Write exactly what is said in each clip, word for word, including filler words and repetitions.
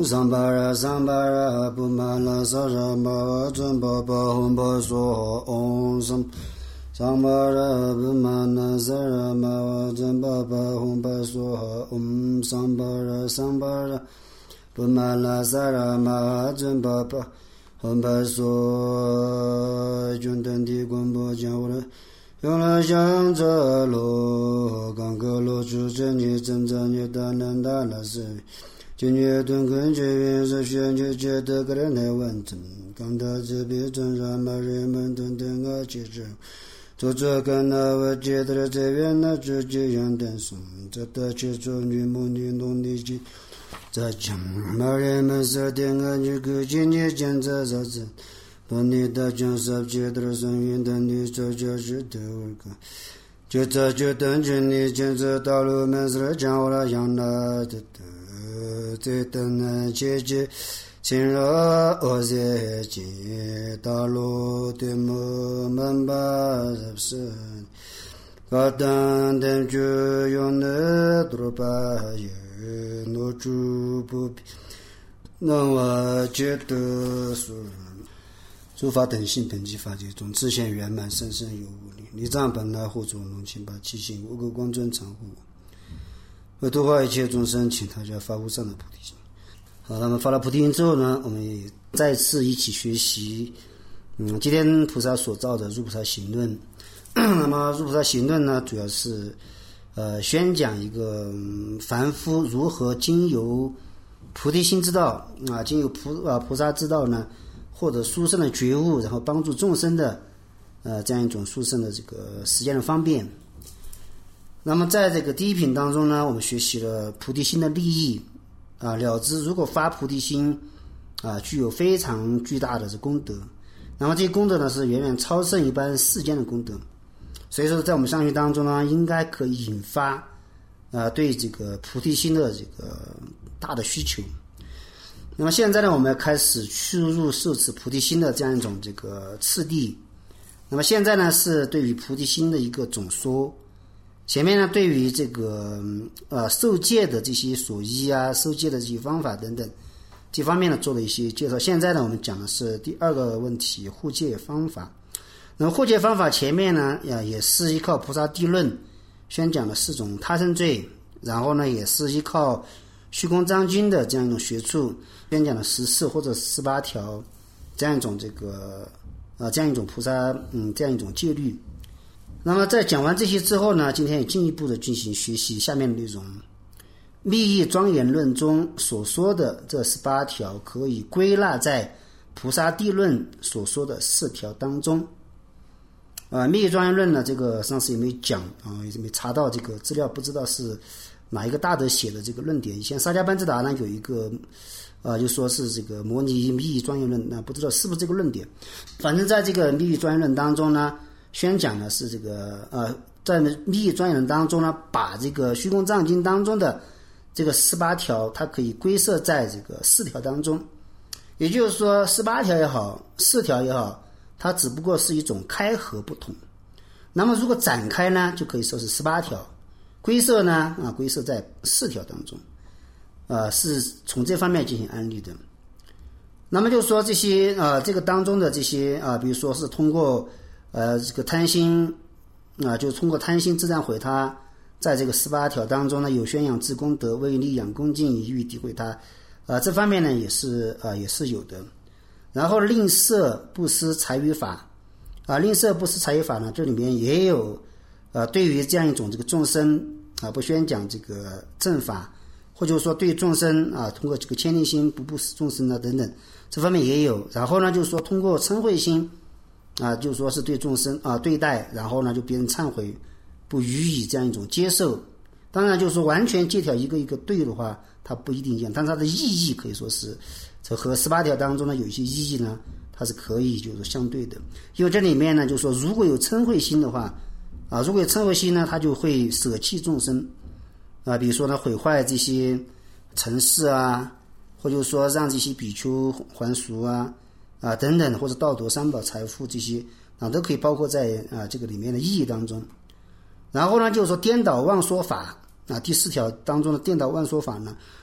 嗡桑巴拉桑巴拉布玛拉萨拉玛瓦真巴巴吽巴梭嗡桑桑巴拉布玛拉萨拉玛瓦真巴巴吽巴梭嗡桑巴拉桑巴拉布玛拉萨拉玛瓦真巴巴吽巴梭军等地广播讲我的用了向着路刚个路出真你真正你的能大了是今年顿根这边是选举觉得个人来完成刚到这边真让马人们等等啊接着做这个那我觉得这边那直接样单送这的去做女梦女弄的去在讲马人们是点啊你个今年见这这这把你的将是觉得生命的女这就是的个就这就等着你见这道路们是讲我了养那的在等那姐姐亲热我在街道路的门门把是高等等就用的多把也诺住不必那我觉得是诸法等性等级法界中自现圆满生生有无力离障本来护主龙请把七性无垢光尊常护为度化一切众生请大家发无上的菩提心。好，那么发了菩提心之后呢我们也再次一起学习嗯，今天菩萨所造的入菩萨行论那么入菩萨行论呢主要是呃宣讲一个、嗯、凡夫如何经由菩提心之道啊经由菩啊菩萨之道呢获得殊胜的觉悟然后帮助众生的呃这样一种殊胜的这个实践的方便。那么在这个第一品当中呢我们学习了菩提心的利益啊，了知如果发菩提心啊具有非常巨大的这功德，那么这些功德呢是远远超胜一般世间的功德，所以说在我们上学当中呢应该可以引发啊对这个菩提心的这个大的需求。那么现在呢我们要开始去入受持菩提心的这样一种这个次第。那么现在呢是对于菩提心的一个总说，前面呢对于这个呃受戒的这些所依啊受戒的这些方法等等这方面呢做了一些介绍。现在呢我们讲的是第二个问题护戒方法。那么护戒方法前面呢也是依靠菩萨地论宣讲了四种他生罪，然后呢也是依靠虚空藏经的这样一种学处宣讲了十四或者十八条这样一种这个呃这样一种菩萨嗯这样一种戒律。那么在讲完这些之后呢今天也进一步的进行学习下面的内容。密意庄严论中所说的这十八条可以归纳在菩萨地论所说的四条当中。呃密意庄严论呢这个上次也没讲啊、呃、也没查到这个资料，不知道是哪一个大德写的这个论点。以前萨迦班智达呢有一个呃就说是这个摩尼密意庄严论，那不知道是不是这个论点。反正在这个密意庄严论当中呢宣讲的是这个呃在密意庄严论当中呢把这个虚空藏经当中的这个十八条它可以归摄在这个四条当中，也就是说十八条也好四条也好它只不过是一种开合不同。那么如果展开呢就可以说是十八条，归摄呢啊归摄在四条当中，呃是从这方面进行安利的。那么就是说这些呃这个当中的这些啊、呃、比如说是通过呃这个贪心啊、呃、就通过贪心自赞毁他，在这个十八条当中呢有宣扬自功德为利养恭敬以欲诋毁他，呃这方面呢也是呃也是有的。然后吝啬布施财于法啊，吝啬布施财于法呢这里面也有呃对于这样一种这个众生啊不宣讲这个正法，或者说对众生啊通过这个谦吝心不布施众生啊等等这方面也有。然后呢就是说通过嗔恚心啊就是说是对众生啊对待，然后呢就别人忏悔不予以这样一种接受。当然就是说完全戒条一个一个对的话它不一定一样，但是它的意义可以说是这和十八条当中呢有一些意义呢它是可以就是相对的。因为这里面呢就是说如果有嗔恚心的话啊，如果有嗔恚心呢他就会舍弃众生啊，比如说呢毁坏这些城市啊，或者说让这些比丘还俗啊啊等等，或者盗夺三宝财富这些啊都可以包括在啊这个里面的意义当中。然后呢就是说颠倒妄说法啊，第四条当中的颠倒妄说法呢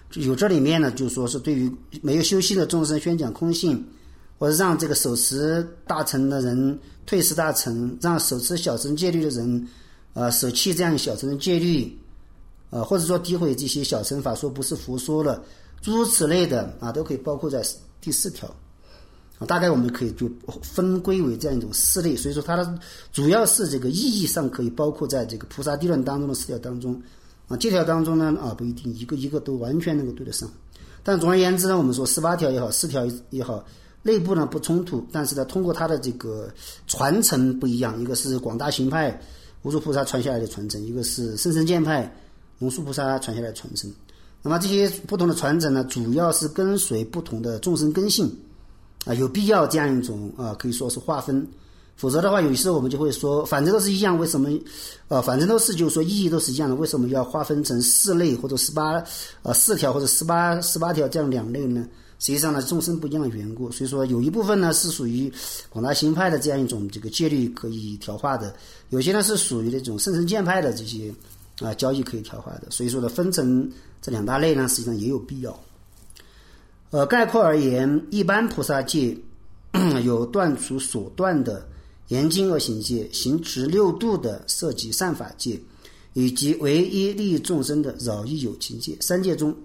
有这里面呢，就说是对于没有修心的众生宣讲空性，或者让这个手持大乘的人退失大乘，让手持小乘戒律的人呃舍弃这样小乘的戒律，呃或者说诋毁这些小乘法说不是佛说了，诸如此类的啊，都可以包括在第四条。大概我们可以就分归为这样一种四类，所以说它的主要是这个意义上可以包括在这个菩萨地论当中的四条当中啊，这条当中呢啊不一定一个一个都完全能够对得上，但总而言之呢，我们说十八条也好，四条也好，内部呢不冲突，但是呢通过它的这个传承不一样，一个是广大行派无数菩萨传下来的传承，一个是圣深见派龙树菩萨传下来的传承。那么这些不同的传承呢，主要是跟随不同的众生根性。啊，有必要这样一种啊，可以说是划分，否则的话，有时候我们就会说，反正都是一样，为什么？呃，反正都是就是说意义都是一样的，为什么要划分成四类或者十八呃四条或者十八十八条这样两类呢？实际上呢，众生不一样的缘故，所以说有一部分呢是属于广大行派的这样一种这个戒律可以调化的，有些呢是属于那种圣深见派的这些啊教义可以调化的，所以说呢，分成这两大类呢，实际上也有必要。呃，概括而言，一般菩萨戒有断除所断的严禁恶行戒，行持六度的摄集善法戒，以及唯一利益众生的饶益有情戒，三戒中。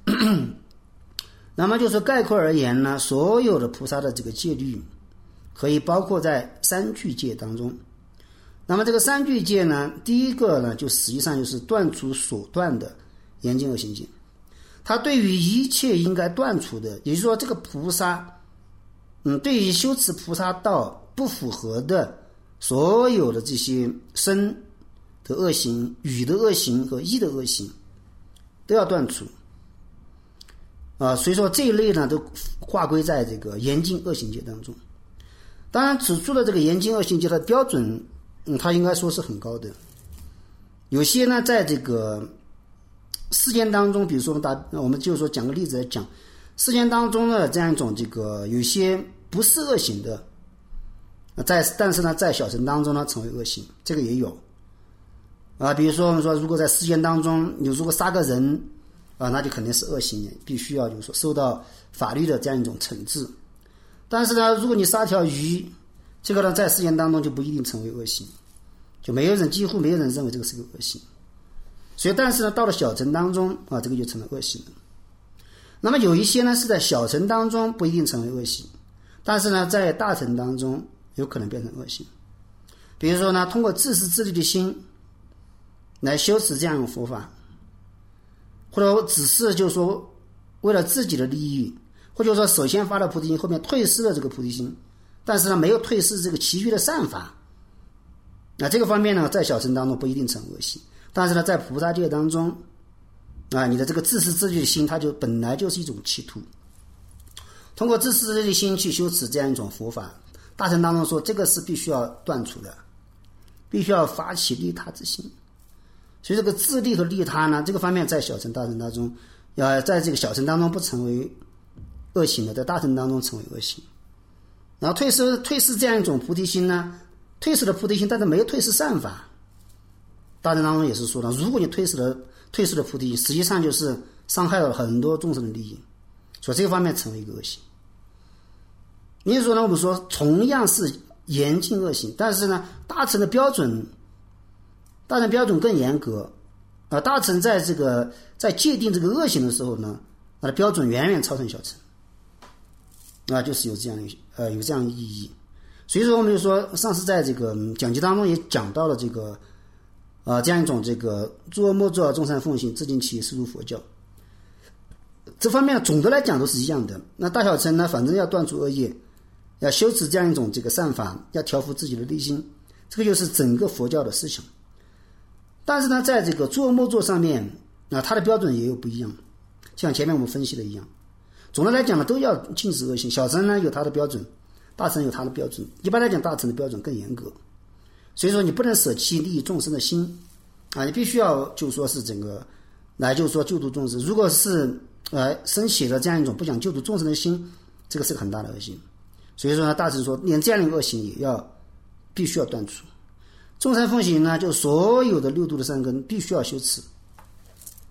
那么就是概括而言呢，所有的菩萨的这个戒律可以包括在三具戒当中。那么这个三具戒呢，第一个呢，就实际上就是断除所断的严禁恶行戒。他对于一切应该断除的，也就是说这个菩萨嗯，对于修持菩萨道不符合的所有的这些身的恶行、语的恶行和意的恶行都要断除啊，所以说这一类呢都划归在这个严禁恶行戒当中。当然此处的这个严禁恶行戒的标准嗯，它应该说是很高的，有些呢在这个世间当中，比如说我们打，我们就说讲个例子来讲，世间当中的这样一种这个有些不是恶行的，在但是呢，在小乘当中呢成为恶行，这个也有啊。比如说我们说，如果在世间当中，你如果杀个人啊，那就肯定是恶行，必须要就是说受到法律的这样一种惩治。但是呢，如果你杀条鱼，这个呢在世间当中就不一定成为恶行，就没有人几乎没有人认为这个是个恶行。所以，但是呢，到了小乘当中啊，这个就成了恶行了。那么有一些呢是在小乘当中不一定成为恶行，但是呢，在大乘当中有可能变成恶行。比如说呢，通过自私自利的心来修持这样一种佛法，或者只是就是说为了自己的利益，或者说首先发了菩提心，后面退失了这个菩提心，但是呢没有退失这个其余的善法，那这个方面呢，在小乘当中不一定成恶行。但是呢，在菩萨戒当中，啊，你的这个自私自利的心，它就本来就是一种企图。通过自私自利的心去修持这样一种佛法，大乘当中说这个是必须要断除的，必须要发起利他之心。所以这个自利和利他呢，这个方面在小乘大乘当中，要在这个小乘当中不成为恶行的，在大乘当中成为恶行。然后退失退失这样一种菩提心呢，退失了菩提心，但是没有退失善法。大乘当中也是说的，如果你退失了退失了菩提心，实际上就是伤害了很多众生的利益，所以这个方面成为一个恶行。因此说呢，我们说同样是严禁恶行，但是呢，大乘的标准，大乘标准更严格啊。大乘在这个在界定这个恶行的时候呢，它的标准远远超胜小乘啊，就是有这样呃有这样意义。所以说我们就说，上次在这个讲集当中也讲到了这个。啊，这样一种这个诸恶莫作，众善奉行，自净其意，是入佛教。这方面总的来讲都是一样的。那大小乘呢，反正要断除恶业，要修持这样一种这个善法，要调伏自己的内心，这个就是整个佛教的思想。但是呢，在这个诸恶莫作上面，啊，它的标准也有不一样。像前面我们分析的一样，总的来讲呢，都要禁止恶行。小乘呢有它的标准，大乘有它的标准。一般来讲，大乘的标准更严格。所以说你不能舍弃利益众生的心啊，你必须要就说是整个来就是说救度众生。如果是呃升起了这样一种不想救度众生的心，这个是个很大的恶行。所以说呢，大乘说连这样的恶行也要必须要断除。众善奉行呢，就所有的六度的善根必须要修持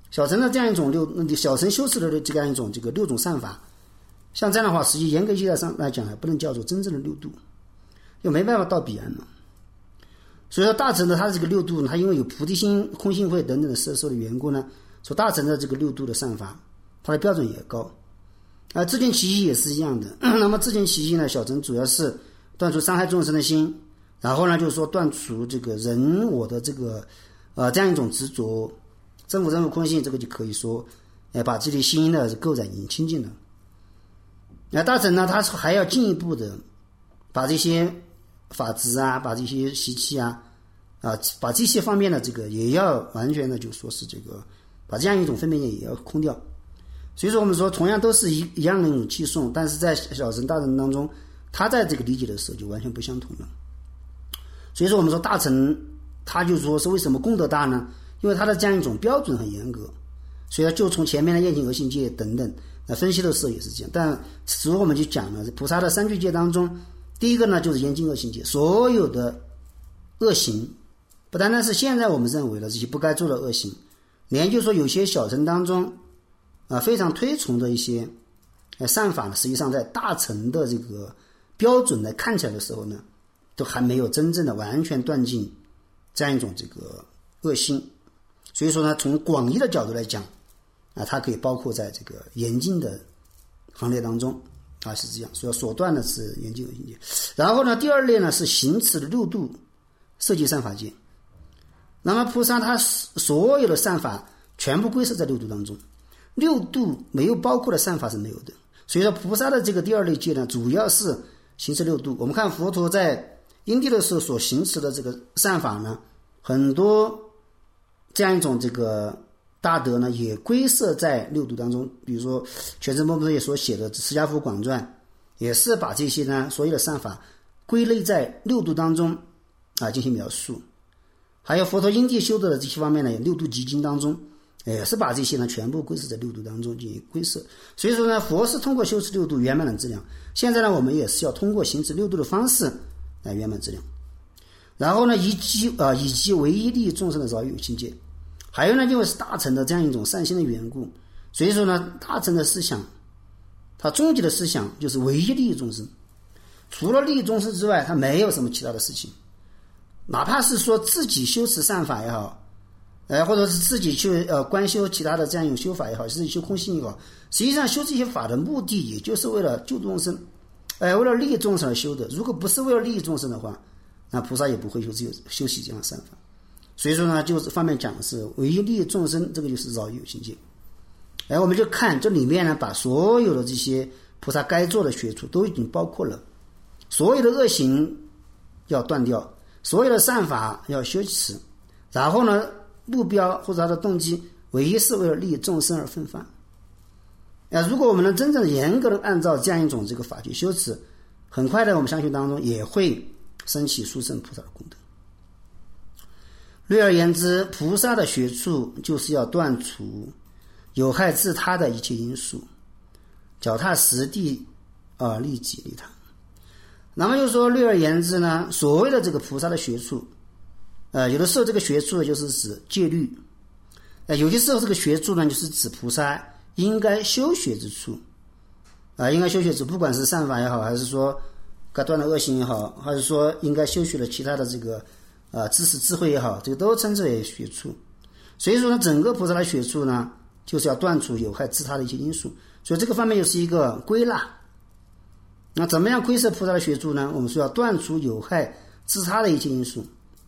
小乘的这样一种六小乘修持的这样一种这个六种善法，像这样的话，实际严格意义上来讲，还不能叫做真正的六度，又没办法到彼岸嘛。所以说大乘的它的这个六度，它因为有菩提心、空性慧等等的摄受的缘故呢，所大乘的这个六度的善法，它的标准也高。而自见其意也是一样的。那么自见其意呢，小乘主要是断除伤害众生的心，然后呢就是说断除这个人我的这个呃这样一种执着，真无真无空性，这个就可以说呃把自己心的构染已经清净了。那大乘呢，它还要进一步的把这些法执啊，把这些习气啊啊把这些方面的这个也要完全的就说是这个把这样一种分别念也要空掉。所以说我们说同样都是一一样的一种偈颂，但是在小乘大乘当中，它在这个理解的时候就完全不相同了。所以说我们说大乘它就说是为什么功德大呢？因为它的这样一种标准很严格，所以就从前面的厌境恶性界等等那分析的时候也是这样。但此后我们就讲了菩萨的三具界当中，第一个呢就是厌境恶性界，所有的恶行不单单是现在我们认为的这些不该做的恶行，连就说有些小乘当中啊，非常推崇的一些呃善法呢，实际上在大乘的这个标准来看起来的时候呢，都还没有真正的完全断尽这样一种这个恶心。所以说呢，从广义的角度来讲啊，它可以包括在这个严禁的行列当中啊，是这样。所以所断的是严禁恶心界。然后呢，第二类呢是行持的六度摄集善法界。那么菩萨他所有的善法全部归摄在六度当中。六度没有包括的善法是没有的，所以说菩萨的这个第二类界呢，主要是行持六度。我们看佛陀在因地的时候所行持的这个善法呢，很多这样一种这个大德呢，也归摄在六度当中。比如说全真波波也所写的《释迦佛广传》，也是把这些呢所有的善法归类在六度当中啊进行描述。还有佛陀因地修德的这些方面呢，六度集经当中也是把这些呢全部归摄在六度当中进行归摄。所以说呢，佛是通过修持六度圆满的质量，现在呢我们也是要通过行持六度的方式来圆满质量。然后呢，以及呃以及唯一利益众生的饶益有情界。还有呢，因为是大乘的这样一种善心的缘故，所以说呢，大乘的思想它终极的思想就是唯一利益众生，除了利益众生之外，它没有什么其他的事情。哪怕是说自己修持善法也好，呃，或者是自己去呃观修其他的这样一种修法也好，自己修空性也好，实际上修这些法的目的也就是为了救众生，呃，为了利益众生而修的。如果不是为了利益众生的话，那菩萨也不会修这修习这样的善法。所以说呢，就是方面讲的是唯一利益众生，这个就是饶益有情界。哎，我们就看这里面呢，把所有的这些菩萨该做的学处都已经包括了，所有的恶行要断掉，所有的善法要修持，然后呢，目标或者他的动机唯一是为了利益众生而奋发。啊，如果我们能真正严格的按照这样一种这个法去修持，很快的我们相信当中也会升起殊胜菩萨的功德。略而言之，菩萨的学处就是要断除有害自他的一切因素，脚踏实地啊，利己利他。那么就说略而言之呢，所谓的这个菩萨的学处，呃，有的时候这个学处就是指戒律，呃，有些时候这个学处呢就是指菩萨应该修学之处，啊、呃，应该修学之，不管是善法也好，还是说该断的恶行也好，还是说应该修学的其他的这个啊、呃、知识智慧也好，这个都称之为学处。所以说呢，整个菩萨的学处呢，就是要断除有害自他的一些因素。所以这个方面又是一个归纳。那怎么样归摄菩萨的学处呢？我们说要断除有害自他的一切因素，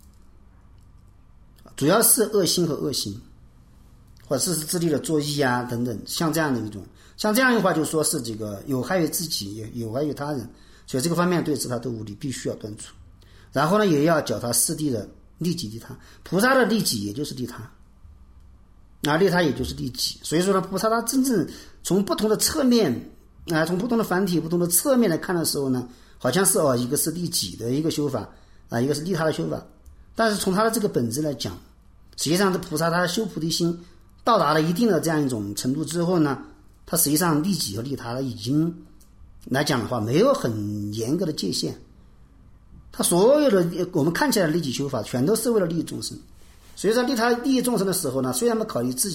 主要是恶心和恶行，或者是自利的作意啊等等，像这样的一种，像这样的话就说是这个有害于自己，也有害于他人，所以这个方面对自他都无利，必须要断除。然后呢，也要脚踏实地的利己利他。菩萨的利己也就是利他，啊，利他也就是利己。所以说呢，菩萨他真正从不同的侧面啊，从不同的繁体、不同的侧面来看的时候呢，好像是哦，一个是利己的一个修法啊，一个是利他的修法。但是从他的这个本质来讲，实际上这菩萨他修菩提心到达了一定的这样一种程度之后呢，他实际上利己和利他已经来讲的话，没有很严格的界限。他所有的我们看起来的利己修法，全都是为了利益众生。所以说利他利益众生的时候呢，虽然不考虑自己，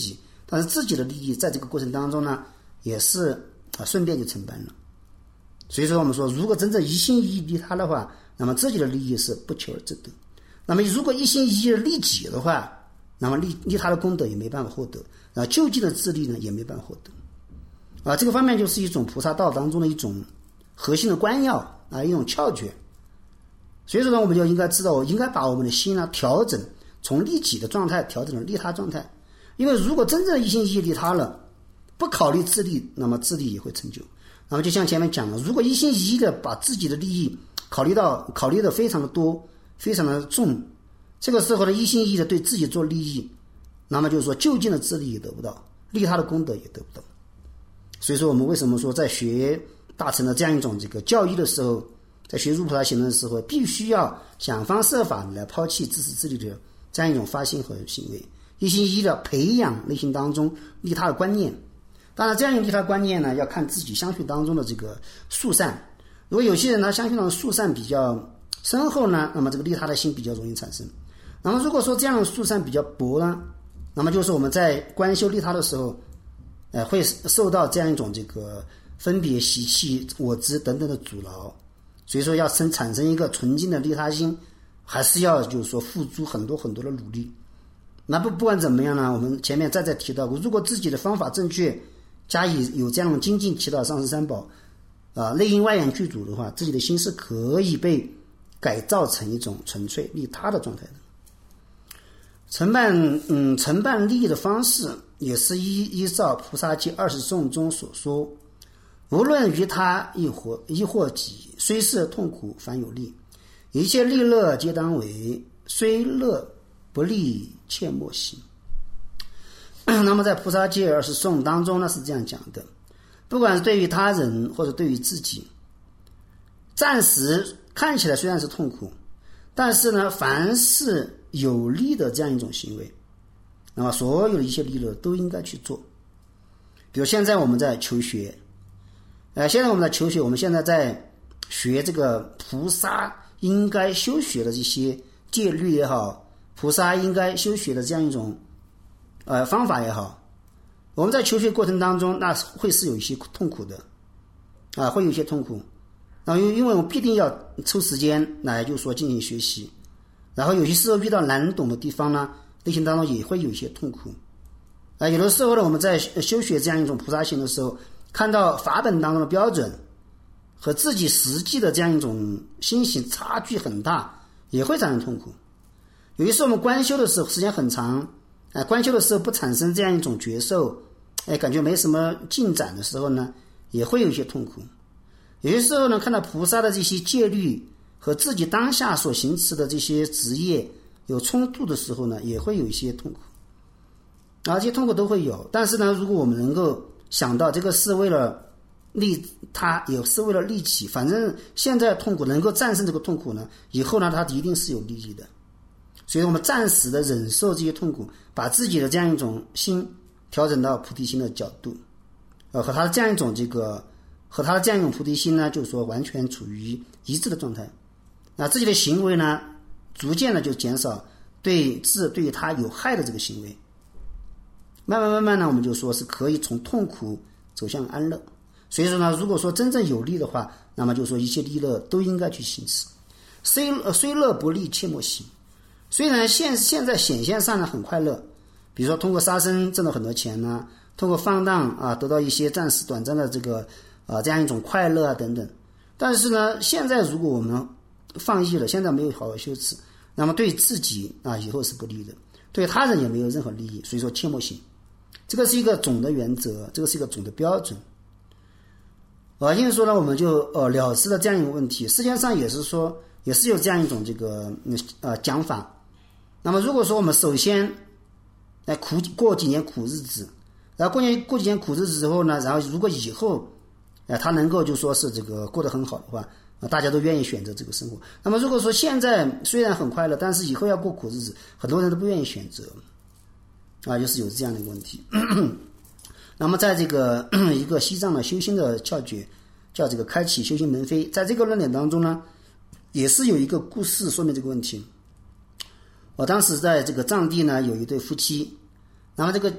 但是自己的利益在这个过程当中呢，也是啊顺便就承办了。所以说我们说，如果真正一心一意利他的话，那么自己的利益是不求而自得。那么如果一心一意的利己的话，那么利利他的功德也没办法获得，啊，救济的自利呢也没办法获得。啊，这个方面就是一种菩萨道当中的一种核心的关要啊，一种窍诀。所以说呢，我们就应该知道，应该把我们的心呢调整，从利己的状态调整到利他状态。因为如果真正一心一意利他了，不考虑自利，那么自利也会成就。那么就像前面讲的，如果一心一意的把自己的利益考虑到考虑的非常的多，非常的重，这个时候呢，一心一意的对自己做利益，那么就是说就近的自利也得不到，利他的功德也得不到。所以说我们为什么说在学大乘的这样一种这个教义的时候，在学入菩萨行的时候，必须要想方设法来抛弃自私自利的这样一种发心和行为，一心一意的培养内心当中利他的观念。当然这样一种利他观念呢，要看自己相续当中的这个殊善。如果有些人呢相续当中殊善比较深厚呢，那么这个利他的心比较容易产生。那么如果说这样的殊善比较薄呢，那么就是我们在观修利他的时候呃，会受到这样一种这个分别习气我执等等的阻挠。所以说要生产生一个纯净的利他心，还是要就是说付诸很多很多的努力。那不不管怎么样呢，我们前面再再提到过，如果自己的方法正确，加以有这样的精进祈祷上师三宝啊，内因外缘具足的话，自己的心是可以被改造成一种纯粹利他的状态的。承办嗯承办利益的方式也是依依照菩萨戒二十颂中所说，无论于他亦或亦或己，虽是痛苦凡有利，一切利乐皆当为，虽乐不利切莫行。那么在菩萨戒二十颂当中呢是这样讲的，不管是对于他人或者对于自己，暂时看起来虽然是痛苦，但是呢凡是有利的这样一种行为，那么所有的一切利乐都应该去做。比如现在我们在求学，呃，现在我们在求学，我们现在在学这个菩萨应该修学的这些戒律也好，菩萨应该修学的这样一种呃方法也好，我们在求学过程当中，那会是有一些痛苦的啊，会有一些痛苦。然后因为我们必定要抽时间来就是说进行学习，然后有些时候遇到难懂的地方呢，内心当中也会有一些痛苦啊。有的时候呢，我们在修学这样一种菩萨行的时候，看到法本当中的标准和自己实际的这样一种心行差距很大，也会产生痛苦。有些时候我们观修的时候时间很长，哎，观修的时候不产生这样一种觉受，哎，感觉没什么进展的时候呢，也会有一些痛苦。有些时候呢，看到菩萨的这些戒律和自己当下所行持的这些职业有冲突的时候呢，也会有一些痛苦。啊，这些痛苦都会有，但是呢，如果我们能够想到这个是为了利他，也是为了利己，反正现在痛苦能够战胜这个痛苦呢，以后呢，它一定是有利益的。所以我们暂时的忍受这些痛苦，把自己的这样一种心调整到菩提心的角度，呃，和他的这样一种这个，和他的这样一种菩提心呢，就是说完全处于一致的状态。那自己的行为呢，逐渐的就减少对自对他有害的这个行为。慢慢慢慢呢，我们就说是可以从痛苦走向安乐。所以说呢，如果说真正有利的话，那么就说一切利乐都应该去行持，虽虽乐不利切莫行。虽然现现在显现上呢很快乐，比如说通过杀生挣了很多钱呢，通过放荡啊得到一些暂时短暂的这个啊这样一种快乐啊等等，但是呢，现在如果我们放逸了，现在没有好好修持，那么对自己啊以后是不利的，对他人也没有任何利益，所以说切莫行。这个是一个总的原则，这个是一个总的标准。啊，因为说呢，我们就呃了知了这样一个问题，世界上也是说也是有这样一种这个呃讲法。那么如果说我们首先来苦过几年苦日子，然后过年过几年苦日子之后呢，然后如果以后呃他能够就说是这个过得很好的话，啊大家都愿意选择这个生活。那么如果说现在虽然很快乐，但是以后要过苦日子，很多人都不愿意选择。啊，就是有这样的一个问题。那么在这个一个西藏的修心的窍诀叫这个开启修行门扉，在这个论点当中呢，也是有一个故事说明这个问题。我当时在这个藏地呢有一对夫妻，那么这个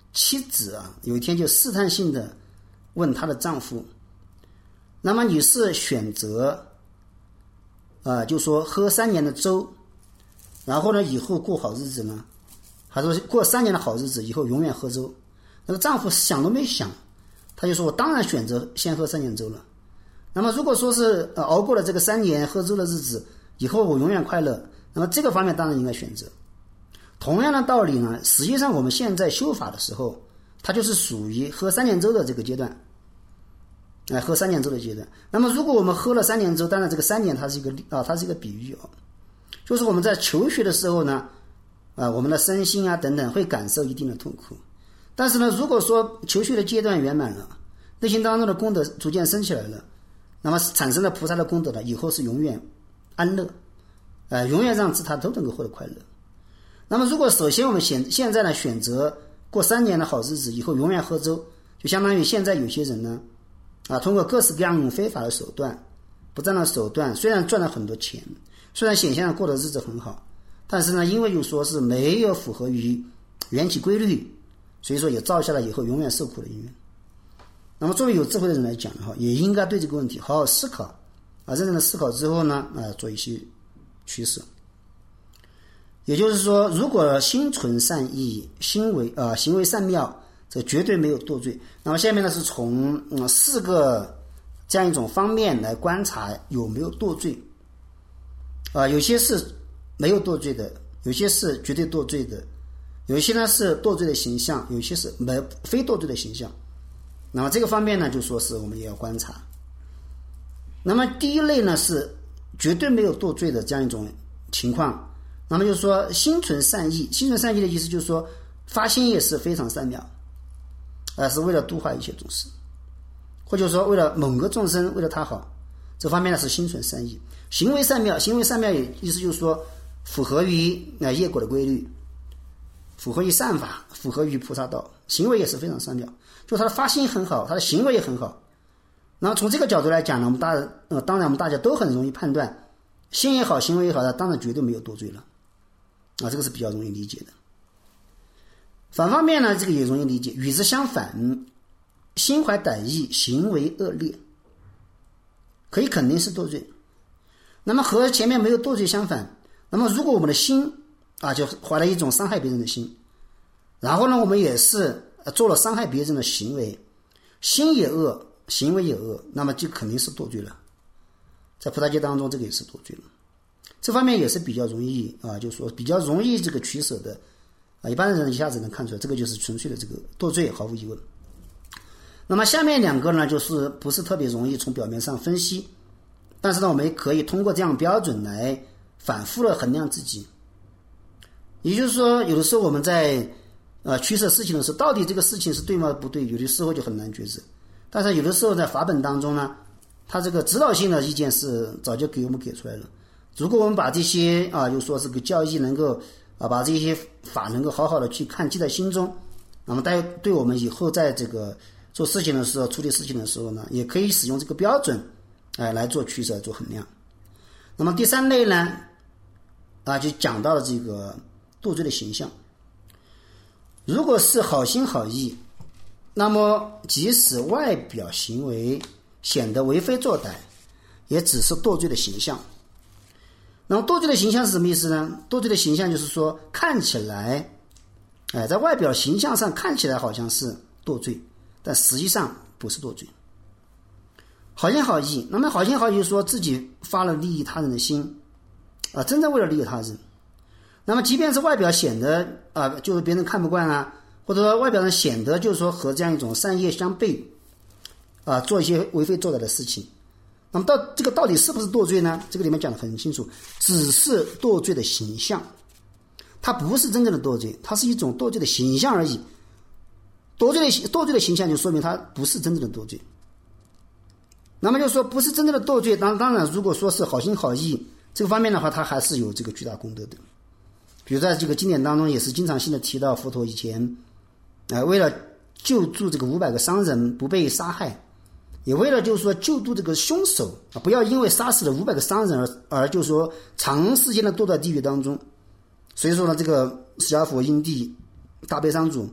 妻子啊，有一天就试探性的问她的丈夫，那么你是选择啊、呃，就说喝三年的粥，然后呢以后过好日子呢，还是过三年的好日子以后永远喝粥？那个丈夫想都没想，他就说我当然选择先喝三年粥了。那么如果说是呃熬过了这个三年喝粥的日子以后我永远快乐，那么这个方面当然应该选择。同样的道理呢，实际上我们现在修法的时候，它就是属于喝三年粥的这个阶段，哎、呃，喝三年粥的阶段。那么如果我们喝了三年粥，当然这个三年它是一个啊，它是一个比喻啊，就是我们在求学的时候呢，啊、呃，我们的身心啊等等会感受一定的痛苦，但是呢，如果说求学的阶段圆满了，内心当中的功德逐渐升起来了，那么产生了菩萨的功德呢，以后是永远安乐，呃，永远让自他都能够获得快乐。那么如果首先我们选现在呢选择过三年的好日子，以后永远喝粥，就相当于现在有些人呢，啊，通过各式各样非法的手段、不当的手段，虽然赚了很多钱，虽然显现的过的日子很好，但是呢，因为又说是没有符合于缘起规律，所以说也造下了以后永远受苦的因缘。那么作为有智慧的人来讲的话，也应该对这个问题好好思考，啊，认真的思考之后呢，啊，做一些取舍。也就是说，如果心存善意，心为啊、呃、行为善妙，这绝对没有堕罪。那么下面呢是从嗯四个这样一种方面来观察有没有堕罪。啊、呃，有些是没有堕罪的，有些是绝对堕罪的，有一些呢是堕罪的形象，有些是没非堕罪的形象。那么这个方面呢，就说是我们也要观察。那么第一类呢是绝对没有堕罪的这样一种情况。那么就是说心存善意，心存善意的意思就是说发心也是非常善妙，呃，是为了度化一切众生，或者说为了某个众生，为了他好，这方面呢是心存善意。行为善妙，行为善妙意思就是说符合于呃业果的规律，符合于善法，符合于菩萨道，行为也是非常善妙，就他的发心很好，他的行为也很好。然后从这个角度来讲呢，我们大呃当然我们大家都很容易判断，心也好，行为也好，当然绝对没有堕罪了。啊，这个是比较容易理解的。反方面呢，这个也容易理解，与之相反，心怀歹意，行为恶劣，可以肯定是堕罪。那么和前面没有堕罪相反，那么如果我们的心啊，就怀了一种伤害别人的心，然后呢，我们也是做了伤害别人的行为，心也恶，行为也恶，那么就肯定是堕罪了。在菩萨戒当中，这个也是堕罪了。这方面也是比较容易啊，就是说比较容易这个取舍的啊，一般人一下子能看出来，这个就是纯粹的这个堕罪，毫无疑问。那么下面两个呢，就是不是特别容易从表面上分析，但是呢，我们也可以通过这样标准来反复的衡量自己。也就是说，有的时候我们在呃取舍事情的时候，到底这个事情是对吗不对，有的时候就很难抉择。但是有的时候在法本当中呢，它这个指导性的意见是早就给我们给出来了。如果我们把这些啊，就说这个教义能够啊，把这些法能够好好的去看记在心中，那么对对我们以后在这个做事情的时候、处理事情的时候呢，也可以使用这个标准，哎、呃，来做取舍、做衡量。那么第三类呢，啊，就讲到了这个堕罪的形象。如果是好心好意，那么即使外表行为显得为非作歹，也只是堕罪的形象。那么堕罪的形象是什么意思呢？堕罪的形象就是说看起来哎，在外表形象上看起来好像是堕罪，但实际上不是堕罪。好心好意，那么好心好意就是说自己发了利益他人的心啊，真正为了利益他人。那么即便是外表显得啊，就是别人看不惯啊，或者说外表上显得就是说和这样一种善业相悖啊，做一些为非作歹的事情，那么到这个到底是不是堕罪呢？这个里面讲得很清楚，只是堕罪的形象，它不是真正的堕罪，它是一种堕罪的形象而已。堕罪的堕罪的形象就说明它不是真正的堕罪。那么就说不是真正的堕罪，当当然如果说是好心好意这个方面的话，它还是有这个巨大功德的。比如在这个经典当中也是经常性的提到，佛陀以前呃，为了救助这个五百个商人不被杀害，也为了就是说救助这个凶手啊，不要因为杀死了五百个商人而而就是说长时间的堕到地狱当中。所以说呢，这个释迦佛因地大悲商主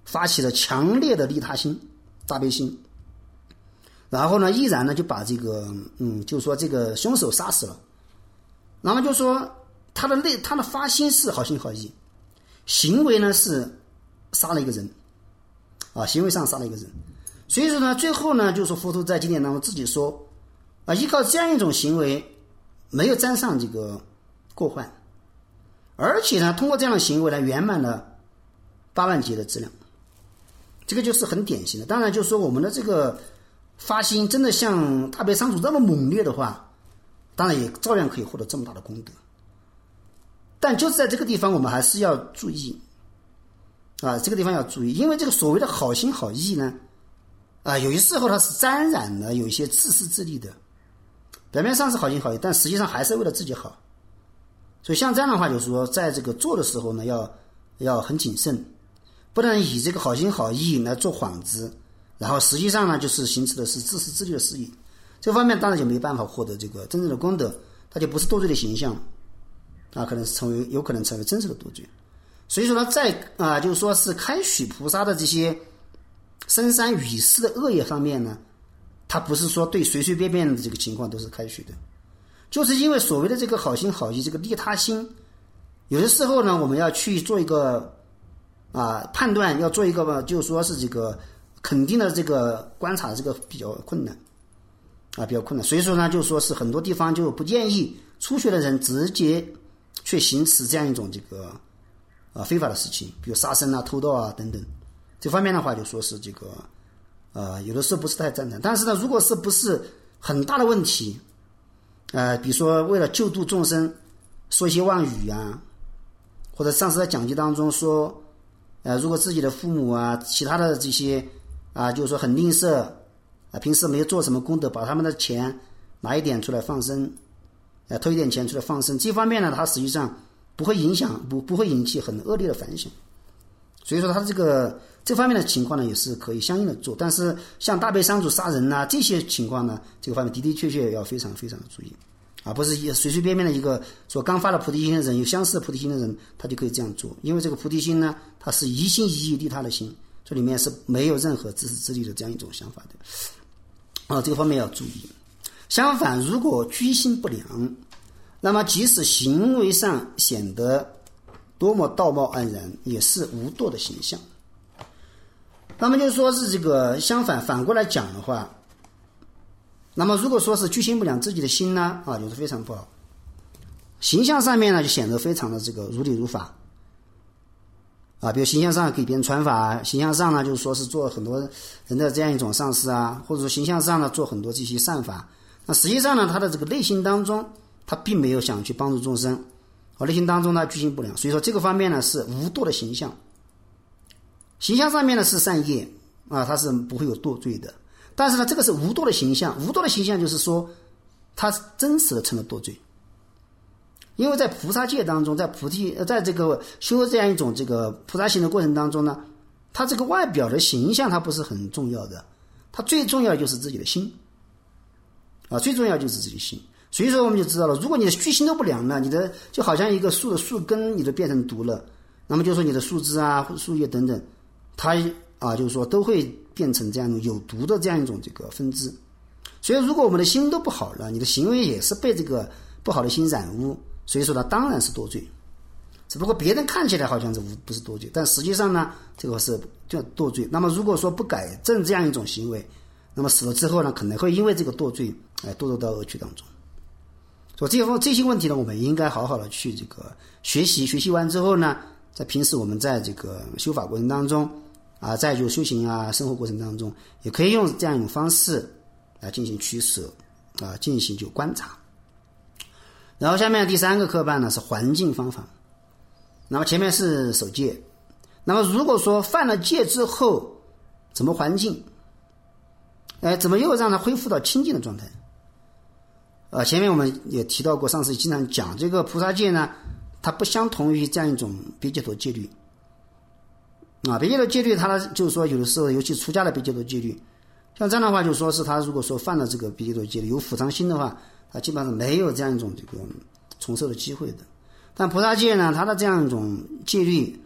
发起了强烈的利他心、大悲心，然后呢，毅然呢就把这个，嗯，就说这个凶手杀死了。那么就说他的内，他的发心是好心好意，行为呢是杀了一个人，啊，行为上杀了一个人。所以说呢，最后呢，就是说佛陀在经典当中自己说，啊，依靠这样一种行为，没有沾上这个过患，而且呢，通过这样的行为来圆满了八万劫的质量。这个就是很典型的。当然就是说我们的这个发心真的像大悲三祖这么猛烈的话，当然也照样可以获得这么大的功德。但就是在这个地方我们还是要注意啊，这个地方要注意，因为这个所谓的好心好意呢，啊，有些时候它是沾染了有一些自私自利的，表面上是好心好意，但实际上还是为了自己好。所以像这样的话，就是说在这个做的时候呢，要要很谨慎，不能以这个好心好意来做幌子，然后实际上呢就是行持的是自私自利的事业。这方面当然就没办法获得这个真正的功德，它就不是多罪的形象啊，可能成为有可能成为真实的多罪。所以说呢，在啊就是说是开许菩萨的这些深山雨世的恶业方面呢，他不是说对随随便便的这个情况都是开许的，就是因为所谓的这个好心好意，这个利他心，有的时候呢我们要去做一个啊判断，要做一个就是说是这个肯定的这个观察，这个比较困难啊，比较困难。所以说呢，就说是很多地方就不建议初学的人直接去行持这样一种这个啊非法的事情，比如杀生啊、偷盗啊等等。这方面的话，就说是这个呃有的时候不是太赞成。但是呢，如果是不是很大的问题，呃，比如说为了救度众生说一些妄语啊，或者上次在讲记当中说，呃，如果自己的父母啊，其他的这些啊，就是说很吝啬啊，平时没有做什么功德，把他们的钱拿一点出来放生，呃，偷一点钱出来放生，这方面呢，它实际上不会影响，不不会引起很恶劣的反响。所以说，它这个这方面的情况呢，也是可以相应的做。但是像大悲三祖杀人呐、啊、这些情况呢，这个方面的的确确要非常非常的注意，啊，不是随随便便的一个说刚发了菩提心的人，有相似的菩提心的人，他就可以这样做。因为这个菩提心呢，它是一心一意利他的心，这里面是没有任何自私自利的这样一种想法的，啊，这个方面要注意。相反，如果居心不良，那么即使行为上显得多么道貌岸然，也是无堕的形象。那么就是说是这个相反反过来讲的话，那么如果说是居心不良，自己的心呢啊就是非常不好，形象上面呢就显得非常的这个如理如法啊，比如形象上给别人传法，形象上呢就是说是做很多人的这样一种上司啊，或者说形象上呢做很多这些善法，那实际上呢他的这个内心当中他并没有想去帮助众生，我内心当中呢居心不良，所以说这个方面呢是无堕的形象。形象上面呢是善业啊，它是不会有堕罪的。但是呢，这个是无堕的形象，无堕的形象就是说，它真实的成了堕罪。因为在菩萨界当中，在菩提，在这个修这样一种这个菩萨行的过程当中呢，它这个外表的形象它不是很重要的，它最重要的就是自己的心啊，最重要就是自己的心。所以说我们就知道了，如果你的居心都不良呢，你的就好像一个树的树根你都变成毒了，那么就说你的树枝啊、树叶等等，它啊就是说都会变成这样有毒的这样一种这个分支。所以如果我们的心都不好了，你的行为也是被这个不好的心染污，所以说呢当然是堕罪。只不过别人看起来好像是不是堕罪，但实际上呢这个是叫堕罪。那么如果说不改正这样一种行为，那么死了之后呢可能会因为这个堕罪哎堕入到恶趣当中。所以这方这些问题呢，我们应该好好的去这个学习，学习完之后呢，在平时我们在这个修法过程当中啊，在就修行啊生活过程当中，也可以用这样一种方式来进行取舍啊，进行就观察。然后下面第三个课办呢是环境方法。那么前面是守戒，那么如果说犯了戒之后怎么环境，哎，怎么又让它恢复到清净的状态？呃，前面我们也提到过，上次经常讲这个菩萨戒呢，它不相同于这样一种别解脱戒律啊。别解脱戒律，它就是说有的时候，尤其出家的别解脱戒律，像这样的话，就说是他如果说犯了这个别解脱戒律，有俯藏心的话，他基本上没有这样一种这个重受的机会的。但菩萨戒呢，它的这样一种戒律，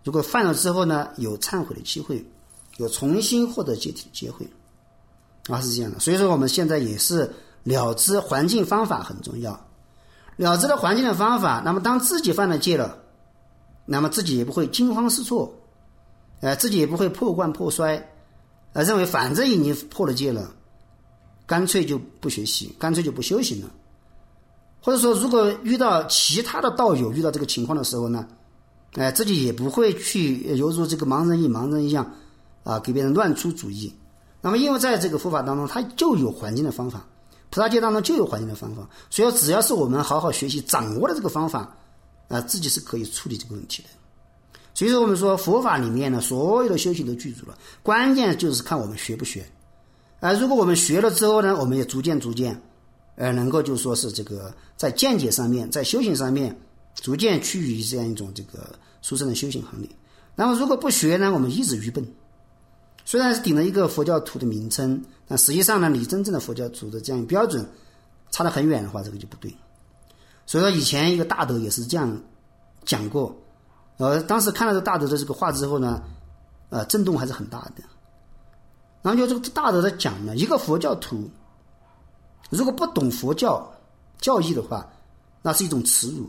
如果犯了之后呢，有忏悔的机会，有重新获得解体的机会啊，是这样的。所以说我们现在也是了知环境方法很重要，了知了环境的方法，那么当自己犯了戒了，那么自己也不会惊慌失措，呃，自己也不会破罐破摔，呃，认为反正已经破了戒了，干脆就不学习，干脆就不修行了。或者说如果遇到其他的道友遇到这个情况的时候呢，哎，自己也不会去犹如这个盲人一盲人一样啊，给别人乱出主意。那么因为在这个佛法当中它就有环境的方法，菩萨戒当中就有环境的方法，所以只要是我们好好学习掌握了这个方法啊，自己是可以处理这个问题的。所以说我们说佛法里面呢，所有的修行都具足了，关键就是看我们学不学。啊，如果我们学了之后呢，我们也逐渐逐渐呃，能够就说是这个在见解上面，在修行上面逐渐趋于这样一种这个殊胜的修行行列。那么如果不学呢，我们一直愚笨，虽然是顶了一个佛教徒的名称，但实际上呢，离真正的佛教徒的这样标准差得很远的话，这个就不对。所以说以前一个大德也是这样讲过，呃，当时看到这大德的这个话之后呢，呃，震动还是很大的。然后就这个大德在讲呢，一个佛教徒如果不懂佛教教义的话，那是一种耻辱。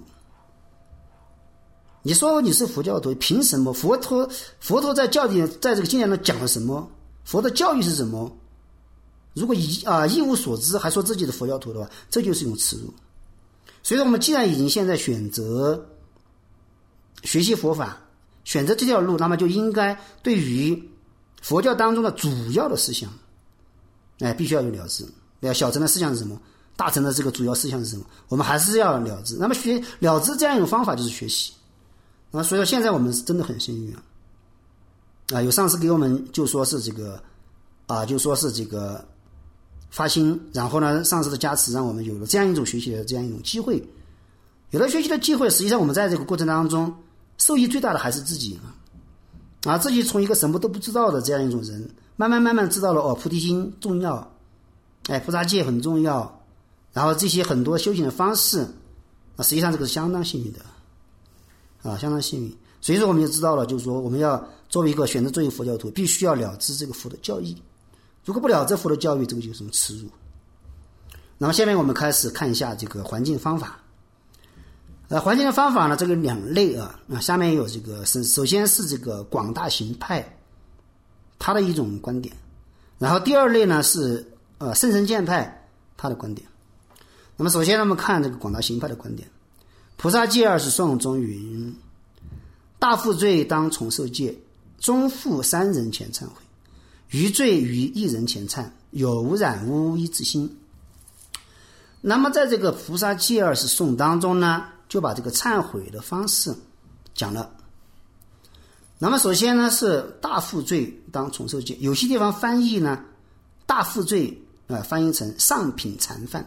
你说你是佛教徒，凭什么？佛陀佛陀在教里，在这个经典上讲了什么？佛的教育是什么？如果一啊一无所知，还说自己的佛教徒的话，这就是一种耻辱。所以说，我们既然已经现在选择学习佛法，选择这条路，那么就应该对于佛教当中的主要的思想，哎，必须要有了知。要小乘的思想是什么？大乘的这个主要思想是什么？我们还是要了知。那么学了知这样一种方法就是学习。那所以说现在我们是真的很幸运啊！啊，有上师给我们就说是这个啊，就说是这个发心，然后呢，上师的加持让我们有了这样一种学习的这样一种机会。有了学习的机会，实际上我们在这个过程当中受益最大的还是自己啊！啊，自己从一个什么都不知道的这样一种人，慢慢慢慢知道了哦，菩提心重要。哎，菩萨戒很重要，然后这些很多修行的方式，啊，实际上这个是相当幸运的，啊，相当幸运。所以说我们就知道了，就是说我们要作为一个选择作为佛教徒，必须要了知这个佛的教义。如果不了知佛的教育，这个就是种耻辱。那么下面我们开始看一下这个环境方法。呃，环境的方法呢，这个两类啊，啊，下面有这个首首先是这个广大行派，他的一种观点，然后第二类呢是。呃，圣神剑派他的观点。那么首先我们看这个广大行派的观点。菩萨戒二十颂中云：大负罪当重受戒，中负三人前忏悔，余罪于一人前忏，有无染污一自心。那么在这个菩萨戒二十颂当中呢，就把这个忏悔的方式讲了。那么首先呢是大负罪当重受戒，有些地方翻译呢大负罪啊、呃，翻译成上品禅犯，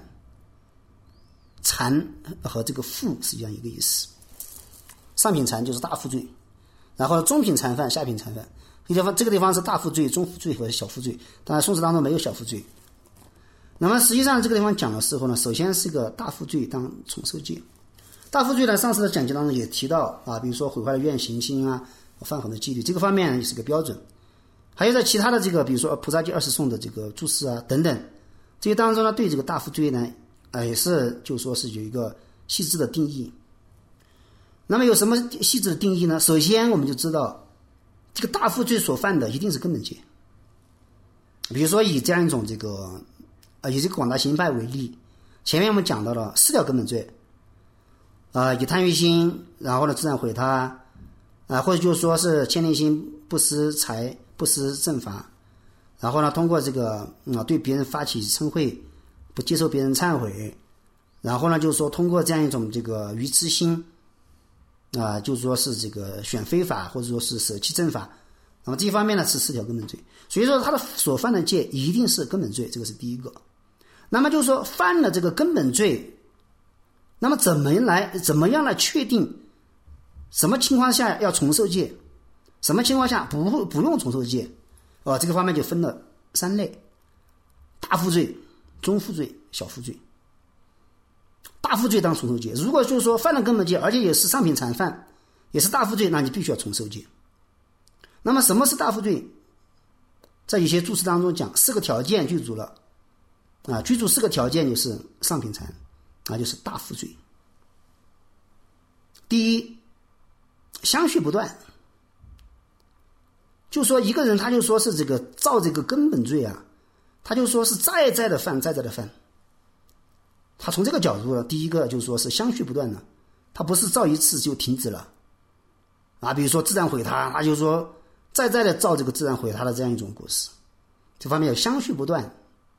禅和这个负是一样一个意思。上品禅就是大负罪，然后中品禅犯、下品禅犯。这个地方这个地方是大负罪、中负罪和小负罪，当然宋词当中没有小负罪。那么实际上这个地方讲的时候呢，首先是一个大负罪当重受戒。大负罪呢，上次的讲解当中也提到啊，比如说毁坏了愿行心啊，犯很多纪律，这个方面也是个标准。还有在其他的这个，比如说菩萨戒二十颂的这个注释啊等等，这些当中呢，对这个大负罪呢，呃，也是就说是有一个细致的定义。那么有什么细致的定义呢？首先我们就知道，这个大负罪所犯的一定是根本戒。比如说以这样一种这个，呃，以这个广大行派为例，前面我们讲到了四条根本罪，啊、呃，以贪欲心，然后呢自然毁他，啊、呃，或者就是说是牵连心，不施财。不施正法，然后呢，通过这个啊、嗯、对别人发起嗔恚，不接受别人忏悔，然后呢，就是说通过这样一种这个愚痴心啊、呃，就是说是这个选非法或者说是舍弃正法，那么这一方面呢是四条根本罪，所以说他的所犯的戒一定是根本罪，这个是第一个。那么就是说犯了这个根本罪，那么怎么来怎么样来确定什么情况下要重受戒？什么情况下不不用重受戒？哦，这个方面就分了三类：大负罪、中负罪、小负罪。大负罪当重受戒，如果就是说犯了根本戒，而且也是上品禅犯，也是大负罪，那你必须要重受戒。 那么什么是大负罪？在一些注释当中讲，四个条件具足了啊，具足四个条件就是上品禅，那就是大负罪。第一，相续不断，就说一个人他就说是这个造这个根本罪啊，他就说是再再的犯，再再的犯。他从这个角度呢，第一个就是说是相续不断的，他不是造一次就停止了啊。比如说自然毁他，他就说再再的造这个自然毁他的这样一种过失，这方面有相续不断。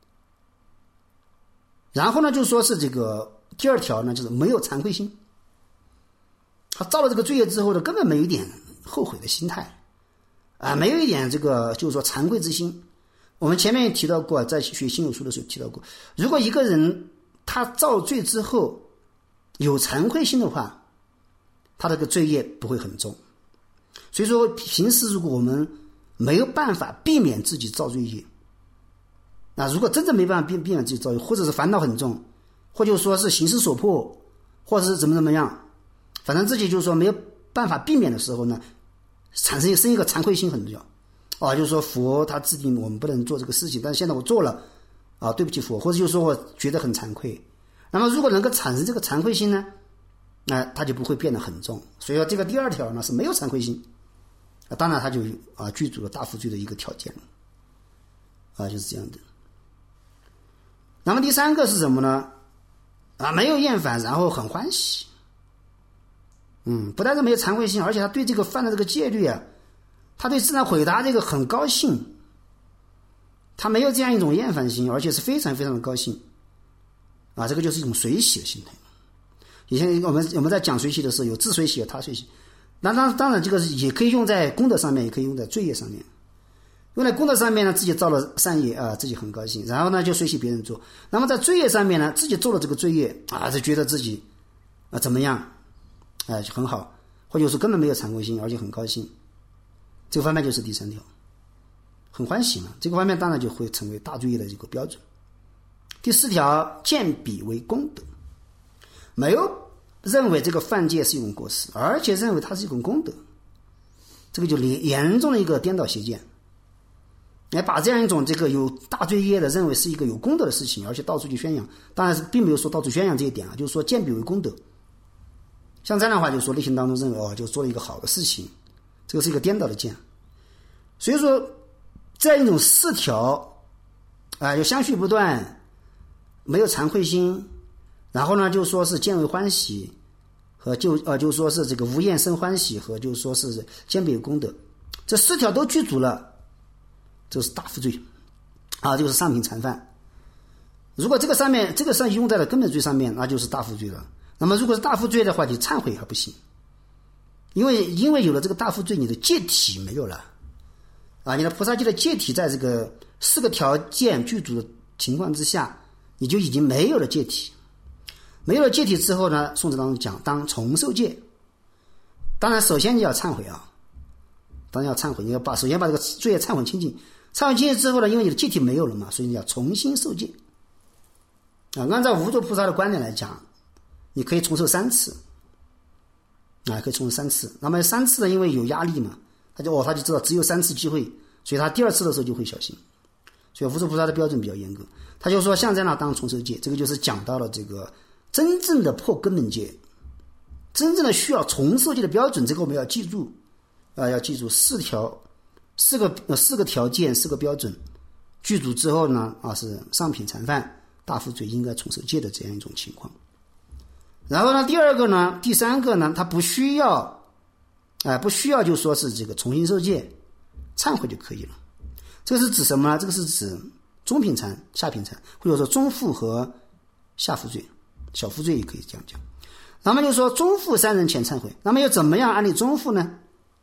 然后呢，就说是这个第二条呢，就是没有惭愧心。他造了这个罪业之后呢，根本没有一点后悔的心态啊，没有一点这个就是说惭愧之心。我们前面也提到过，在学心有书的时候提到过，如果一个人他造罪之后有惭愧心的话，他这个罪业不会很重。所以说平时如果我们没有办法避免自己造罪业，那如果真正没办法避避免自己造罪，或者是烦恼很重，或者说是形势所迫，或者是怎么怎么样，反正自己就是说没有办法避免的时候呢，产生生一个惭愧心很重要啊，就是说佛他制定我们不能做这个事情，但是现在我做了啊，对不起佛，或者就是说我觉得很惭愧。那么如果能够产生这个惭愧心呢，那他就不会变得很重。所以说这个第二条呢是没有惭愧心啊，当然他就啊具足了大负罪的一个条件啊，就是这样的。那么第三个是什么呢？啊，没有厌烦，然后很欢喜。嗯，不但是没有惭愧心，而且他对这个犯的这个戒律啊，他对自然毁他这个很高兴，他没有这样一种厌烦心，而且是非常非常的高兴啊，这个就是一种随喜的心态。以前我们我们在讲随喜的时候，有自随喜有他随喜，那当当然这个也可以用在功德上面，也可以用在罪业上面。用在功德上面呢，自己造了善业啊，自己很高兴，然后呢就随喜别人做。那么在罪业上面呢，自己做了这个罪业啊，就觉得自己啊怎么样，哎、啊、就很好，或者是根本没有惭愧心，而且很高兴。这个方面就是第三条，很欢喜嘛。这个方面当然就会成为大罪业的一个标准。第四条，见彼为功德，没有认为这个犯戒是一种过失，而且认为它是一种功德，这个就严重的一个颠倒邪见。来把这样一种这个有大罪业的认为是一个有功德的事情，而且到处去宣扬，当然是并没有说到处宣扬这一点啊，就是说见彼为功德。像这样的话，就是说内心当中认为哦，就做了一个好的事情，这个是一个颠倒的见。所以说，这样一种四条啊，就相续不断，没有惭愧心，然后呢，就说是见为欢喜，和就呃，就说是这个无厌生欢喜，和就说是见彼为功德，这四条都具足了。这是大负罪啊，这个是上品禅犯。如果这个上面这个上用在了根本罪上面，那就是大负罪了。那么如果是大负罪的话，你忏悔还不行，因为因为有了这个大负罪，你的戒体没有了啊，你的菩萨戒的戒体在这个四个条件具足的情况之下，你就已经没有了戒体。没有了戒体之后呢，宋子当中讲当重受戒。当然首先你要忏悔啊，当然要忏悔，你要把首先把这个罪业忏悔清净。忏悔清净之后呢，因为你的戒体没有了嘛，所以你要重新受戒啊。按照无著菩萨的观点来讲，你可以重受三次啊，可以重受三次。那么三次呢，因为有压力嘛，他就哦他就知道只有三次机会，所以他第二次的时候就会小心。所以无著菩萨的标准比较严格，他就说像这样当重受戒，这个就是讲到了这个真正的破根本戒，真正的需要重受戒的标准，这个我们要记住啊，要记住四条。四个呃四个条件，四个标准具足之后呢，啊是上品禅犯大负罪应该重受戒的这样一种情况。然后呢，第二个呢，第三个呢，他不需要，哎、呃，不需要就说是这个重新受戒，忏悔就可以了。这个是指什么呢？这个是指中品禅、下品禅，或者说中负和下负罪、小负罪也可以这样讲。那么就说中负三人前忏悔，那么又怎么样安利中负呢？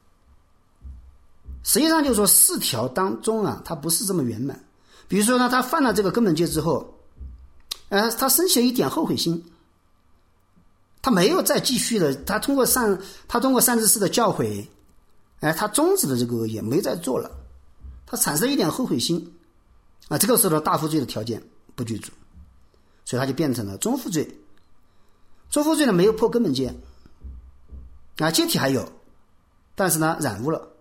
实际上就是说四条当中啊，它不是这么圆满。比如说呢，他犯了这个根本戒之后，呃，他升起了一点后悔心，他没有再继续的，他通过善，他通过善知识的教诲，哎、呃，他终止了这个恶业，没再做了，他产生一点后悔心，啊，这个时候的大负罪的条件不具足，所以他就变成了中负罪。中负罪呢，没有破根本戒，啊，戒体还有，但是呢，染污了。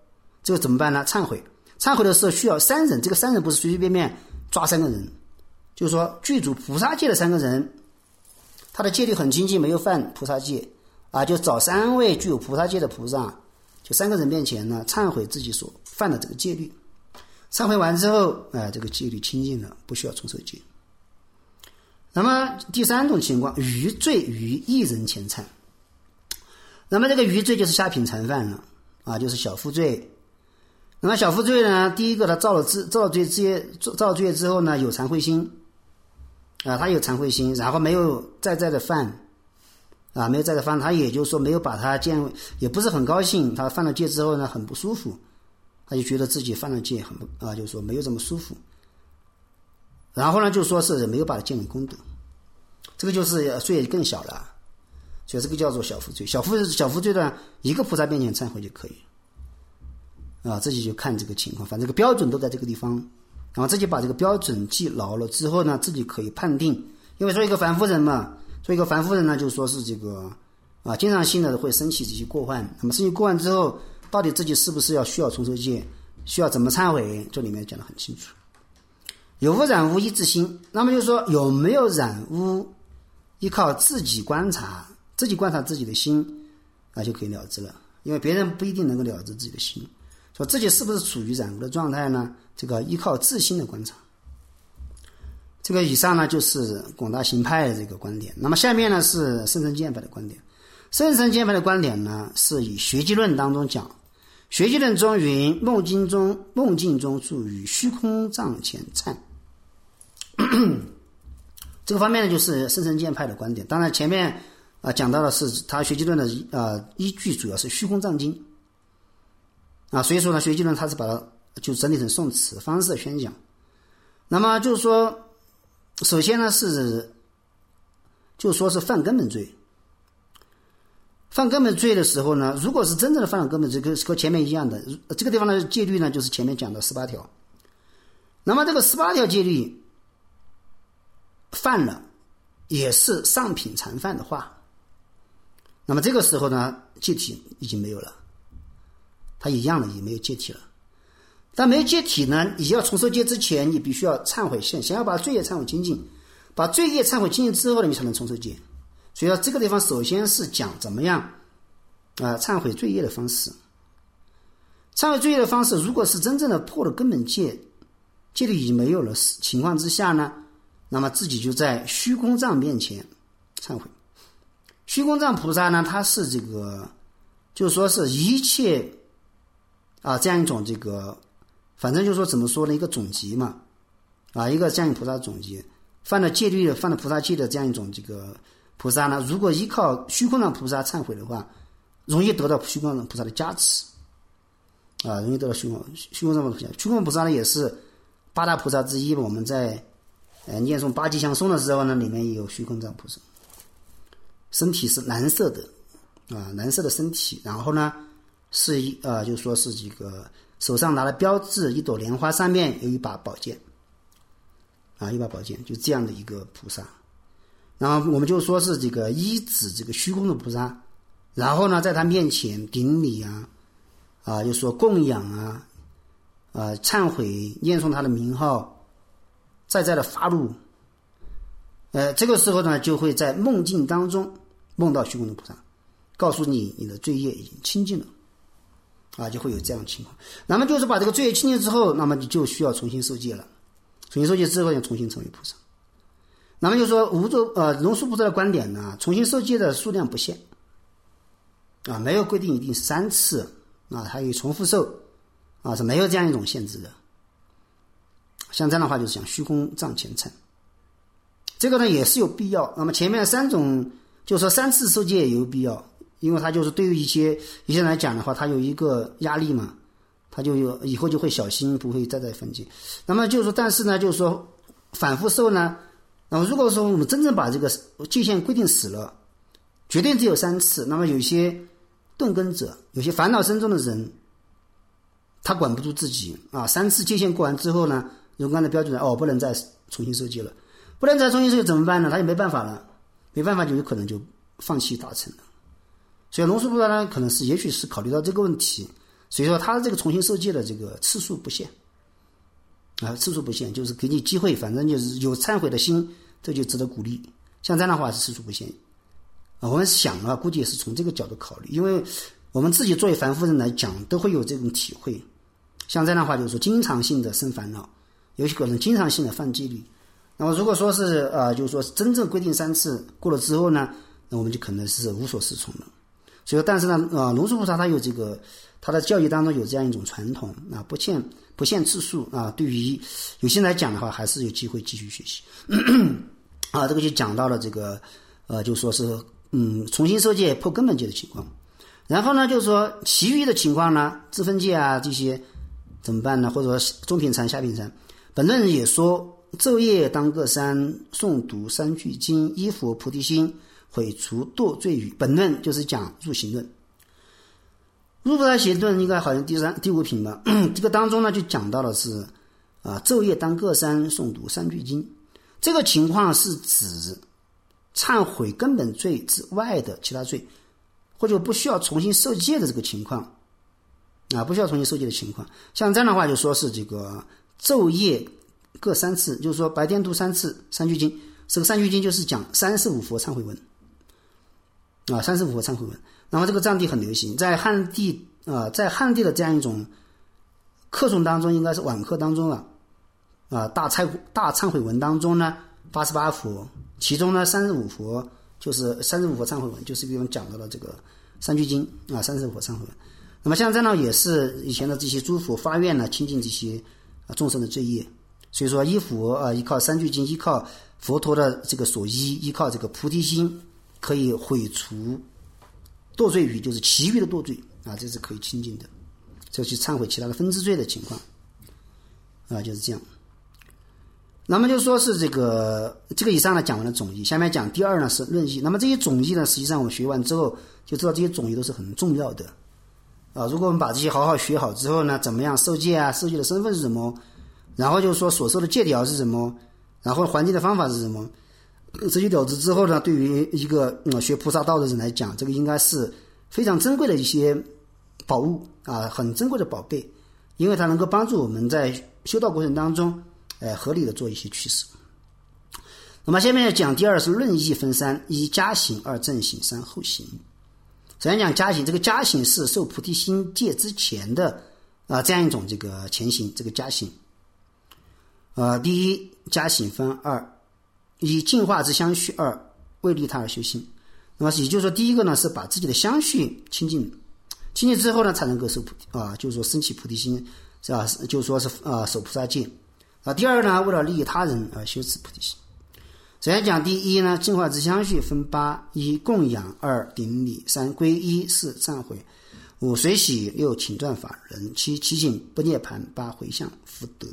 这个怎么办呢？忏悔，忏悔的时候需要三人，这个三人不是随随便便抓三个人，就是说具足菩萨戒的三个人，他的戒律很清净，没有犯菩萨戒啊，就找三位具有菩萨戒的菩萨，就三个人面前呢忏悔自己所犯的这个戒律，忏悔完之后，啊，这个戒律清净了，不需要重受戒。那么第三种情况，余罪于一人前忏。那么这个余罪就是下品禅犯了啊，就是小负罪。那么小负罪呢，第一个他造了罪，造了罪之业，造了罪之后呢，有惭愧心啊，他有惭愧心，然后没有再再的犯啊，没有再再犯，他也就是说没有把他见，也不是很高兴，他犯了戒之后呢，很不舒服，他就觉得自己犯了戒很不啊，就是说没有这么舒服。然后呢，就说是没有把它见为功德，这个就是罪更小了，所以这个叫做小负罪。小负小负罪呢，一个菩萨面前忏悔就可以。啊，自己就看这个情况，反正这个标准都在这个地方，然后自己把这个标准记牢了之后呢，自己可以判定。因为说一个凡夫人嘛，说一个凡夫人呢，就说是这个啊，经常性的会升起这些过患。那么升起过患之后，到底自己是不是要需要重受戒，需要怎么忏悔？这里面讲得很清楚。有无染污依自心，那么就是说有没有染污，依靠自己观察，自己观察自己的心啊，就可以了知了。因为别人不一定能够了知自己的心。说自己是不是处于染污的状态呢？这个依靠自心的观察。这个以上呢就是广大行派的这个观点。那么下面呢是圣深见派的观点。圣深见派的观点呢是以学记论当中讲，学记论中云：梦境中梦境中住于虚空藏前忏。这个方面呢就是圣深见派的观点。当然前面啊、呃、讲到的是他学记论的啊、呃、依据主要是虚空藏经。啊，所以说呢，学记论他是把它就整理成宋词方式宣讲。那么就是说，首先呢是，就说是犯根本罪。犯根本罪的时候呢，如果是真正的犯了根本罪，跟和前面一样的，这个地方的戒律呢，就是前面讲的十八条。那么这个十八条戒律犯了，也是上品禅犯的话，那么这个时候呢，戒体已经没有了。他一样的也没有戒体了，但没有戒体呢，你要重受戒之前，你必须要忏悔，先先要把罪业忏悔清净，把罪业忏悔清净之后呢，你才能重受戒。所以说这个地方首先是讲怎么样啊、呃、忏悔罪业的方式。忏悔罪业的方式，如果是真正的破了根本戒，戒律已经没有了情况之下呢，那么自己就在虚空藏面前忏悔。虚空藏菩萨呢，他是这个，就是说是一切。啊，这样一种这个，反正就是说怎么说呢，一个总集嘛，啊，一个这样一菩萨总集，犯了戒律的、犯了菩萨戒的这样一种这个菩萨呢，如果依靠虚空藏菩萨忏悔的话，容易得到虚空藏菩萨的加持，啊，容易得到虚空虚空藏菩萨。虚空菩萨呢也是八大菩萨之一，我们在呃念诵八吉祥颂的时候呢，里面也有虚空藏菩萨，身体是蓝色的，啊，蓝色的身体，然后呢。是一呃，就说是这个手上拿的标志，一朵莲花上面有一把宝剑，啊，一把宝剑，就这样的一个菩萨。然后我们就说是这个依止这个虚空的菩萨，然后呢，在他面前顶礼啊，啊，就说供养啊，啊，忏悔，念诵他的名号，再再的发怒。呃，这个时候呢，就会在梦境当中梦到虚空的菩萨，告诉你你的罪业已经清净了。啊，就会有这样的情况。那么就是把这个罪业清净之后，那么你就需要重新受戒了。重新受戒之后，要重新成为菩萨。那么就是说，无著呃龙树菩萨的观点呢，重新受戒的数量不限，啊，没有规定一定是三次啊，还有重复受啊，是没有这样一种限制的。像这样的话，就是讲虚空藏前忏，这个呢也是有必要。那么前面三种，就是说三次受戒也有必要。因为他就是对于一些一些人来讲的话，他有一个压力嘛，他就有以后就会小心，不会再再犯戒。那么就是说，但是呢，就是说反复受呢，那么如果说我们真正把这个界限规定死了，绝对只有三次。那么有些钝根者，有些烦恼深重的人，他管不住自己啊，三次界限过完之后呢，如果按照标准哦，不能再重新受戒了，不能再重新受戒怎么办呢？他就没办法了，没办法就有可能就放弃大乘了。所以龙树菩萨呢，可能是也许是考虑到这个问题， 所以说他这个重新受戒的这个次数不限啊，次数不限，就是给你机会，反正就是有忏悔的心，这就值得鼓励。像这样的话是次数不限啊。我们想啊，估计也是从这个角度考虑，因为我们自己作为凡夫人来讲，都会有这种体会。像这样的话，就是说经常性的生烦恼，有些可能经常性的犯戒律。那么如果说是呃，就是说真正规定三次过了之后呢，那我们就可能是无所适从了。所以，但是呢，啊、呃，龙树菩萨他有这个他的教义当中有这样一种传统啊，不限不限次数啊。对于有些人来讲的话，还是有机会继续学习。啊，这个就讲到了这个呃，就说是嗯，重新受戒破根本戒的情况。然后呢，就是说其余的情况呢，自分戒啊这些怎么办呢？或者说中品禅、下品禅，本论人也说。昼夜当各三，诵读三句经，依佛菩提心，毁除堕罪语。本论就是讲入行论。入菩萨行论应该好像第三、第五品吧。这个当中呢，就讲到的是啊，昼夜当各三，诵读三句经。这个情况是指忏悔根本罪之外的其他罪，或者不需要重新受戒的这个情况啊，不需要重新受戒的情况。像这样的话，就说是这个昼夜各三次，就是说白天读三次三句经，这个三句经就是讲三世五佛忏悔文啊，三世五佛忏悔文。那么这个藏地很流行，在汉地啊，在汉地的这样一种课诵当中，应该是晚课当中啊，啊大忏大忏悔文当中呢，八十八佛，其中呢三十五佛就是三十五佛忏悔文，就是比如讲到了这个三句经啊，三十五佛忏悔文。那么像这样也是以前的这些诸佛发愿呢，清净这些啊众生的罪业。所以说依佛啊，依靠三句经，依靠佛陀的这个所依，依靠这个菩提心，可以毁除堕罪语，就是其余的堕罪啊，这是可以清净的，就去忏悔其他的分支罪的情况啊，就是这样。那么就说是这个这个以上呢讲完了总义，下面讲第二呢是论义。那么这些总义呢，实际上我们学完之后就知道这些总义都是很重要的啊。如果我们把这些好好学好之后呢，怎么样受戒啊，受戒的身份是什么？然后就是说所受的戒条是什么，然后还戒的方法是什么，这些了知之后呢，对于一个、嗯、学菩萨道的人来讲，这个应该是非常珍贵的一些宝物啊，很珍贵的宝贝，因为它能够帮助我们在修道过程当中，呃，合理的做一些取舍。那么下面讲第二是论义分三：一加行，二正行，三后行。首先讲加行，这个加行是受菩提心戒之前的啊这样一种这个前行，这个加行。呃，第一加行分二：一净化之相续，二为利他而修心。那么也就是说，第一个呢是把自己的相续清净，清净之后呢才能够受菩提啊，就是说升起菩提心，是吧？就是说是啊守菩萨戒啊。第二呢，为了利益他人而修持菩提心。首先讲第一呢，净化之相续分八：一供养，二顶礼，三皈依，四忏悔，五随喜，六请转法人，七祈请不涅槃，八回向福德。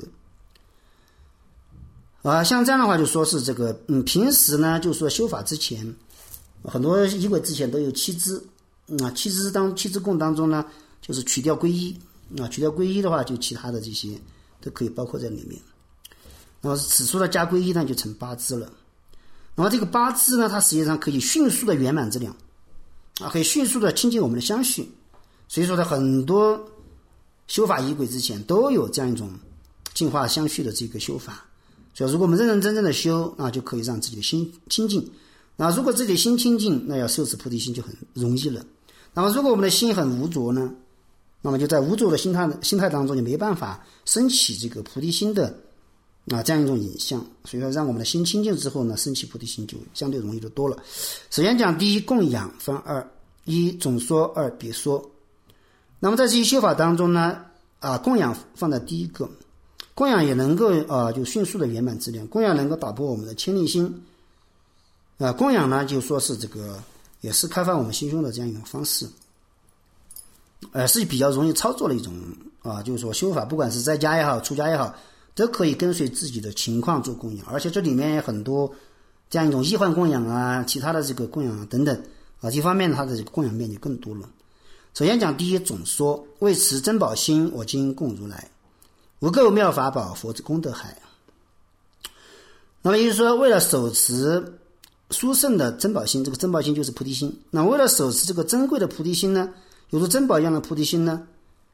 啊，像这样的话就说是这个，嗯，平时呢，就是说修法之前，很多仪轨之前都有七支，嗯、啊，七支当七支供当中呢，就是取掉皈依，啊，取掉皈依的话，就其他的这些都可以包括在里面。那么此处的加皈依呢，就成八支了。那么这个八支呢，它实际上可以迅速的圆满质量，啊，可以迅速的清净我们的相续。所以说呢，很多修法仪轨之前都有这样一种净化相续的这个修法。所以如果我们认认真真的修啊，就可以让自己的心清净。那如果自己的心清净，那要受持菩提心就很容易了。那么如果我们的心很无着呢，那么就在无着的心态心态当中，就没办法升起这个菩提心的啊这样一种影像。所以说让我们的心清净之后呢，升起菩提心就相对容易的多了。首先讲第一供养分二：一总说，二别说。那么在这些修法当中呢，啊供养放在第一个。供养也能够啊、呃，就迅速的圆满质量。供养能够打破我们的牵力心，啊、呃，供养呢就说是这个也是开发我们心胸的这样一种方式，呃，是比较容易操作的一种啊、呃，就是说修法，不管是在家也好，出家也好，都可以跟随自己的情况做供养，而且这里面有很多这样一种易患供养啊，其他的这个供养啊等等啊，这方面它的这个供养面就更多了。首先讲第一总说，为持珍宝心，我今供如来。无垢妙法宝，佛之功德海。那么也就是说，为了手持殊胜的珍宝心，这个珍宝心就是菩提心。那为了手持这个珍贵的菩提心呢，有如珍宝一样的菩提心呢，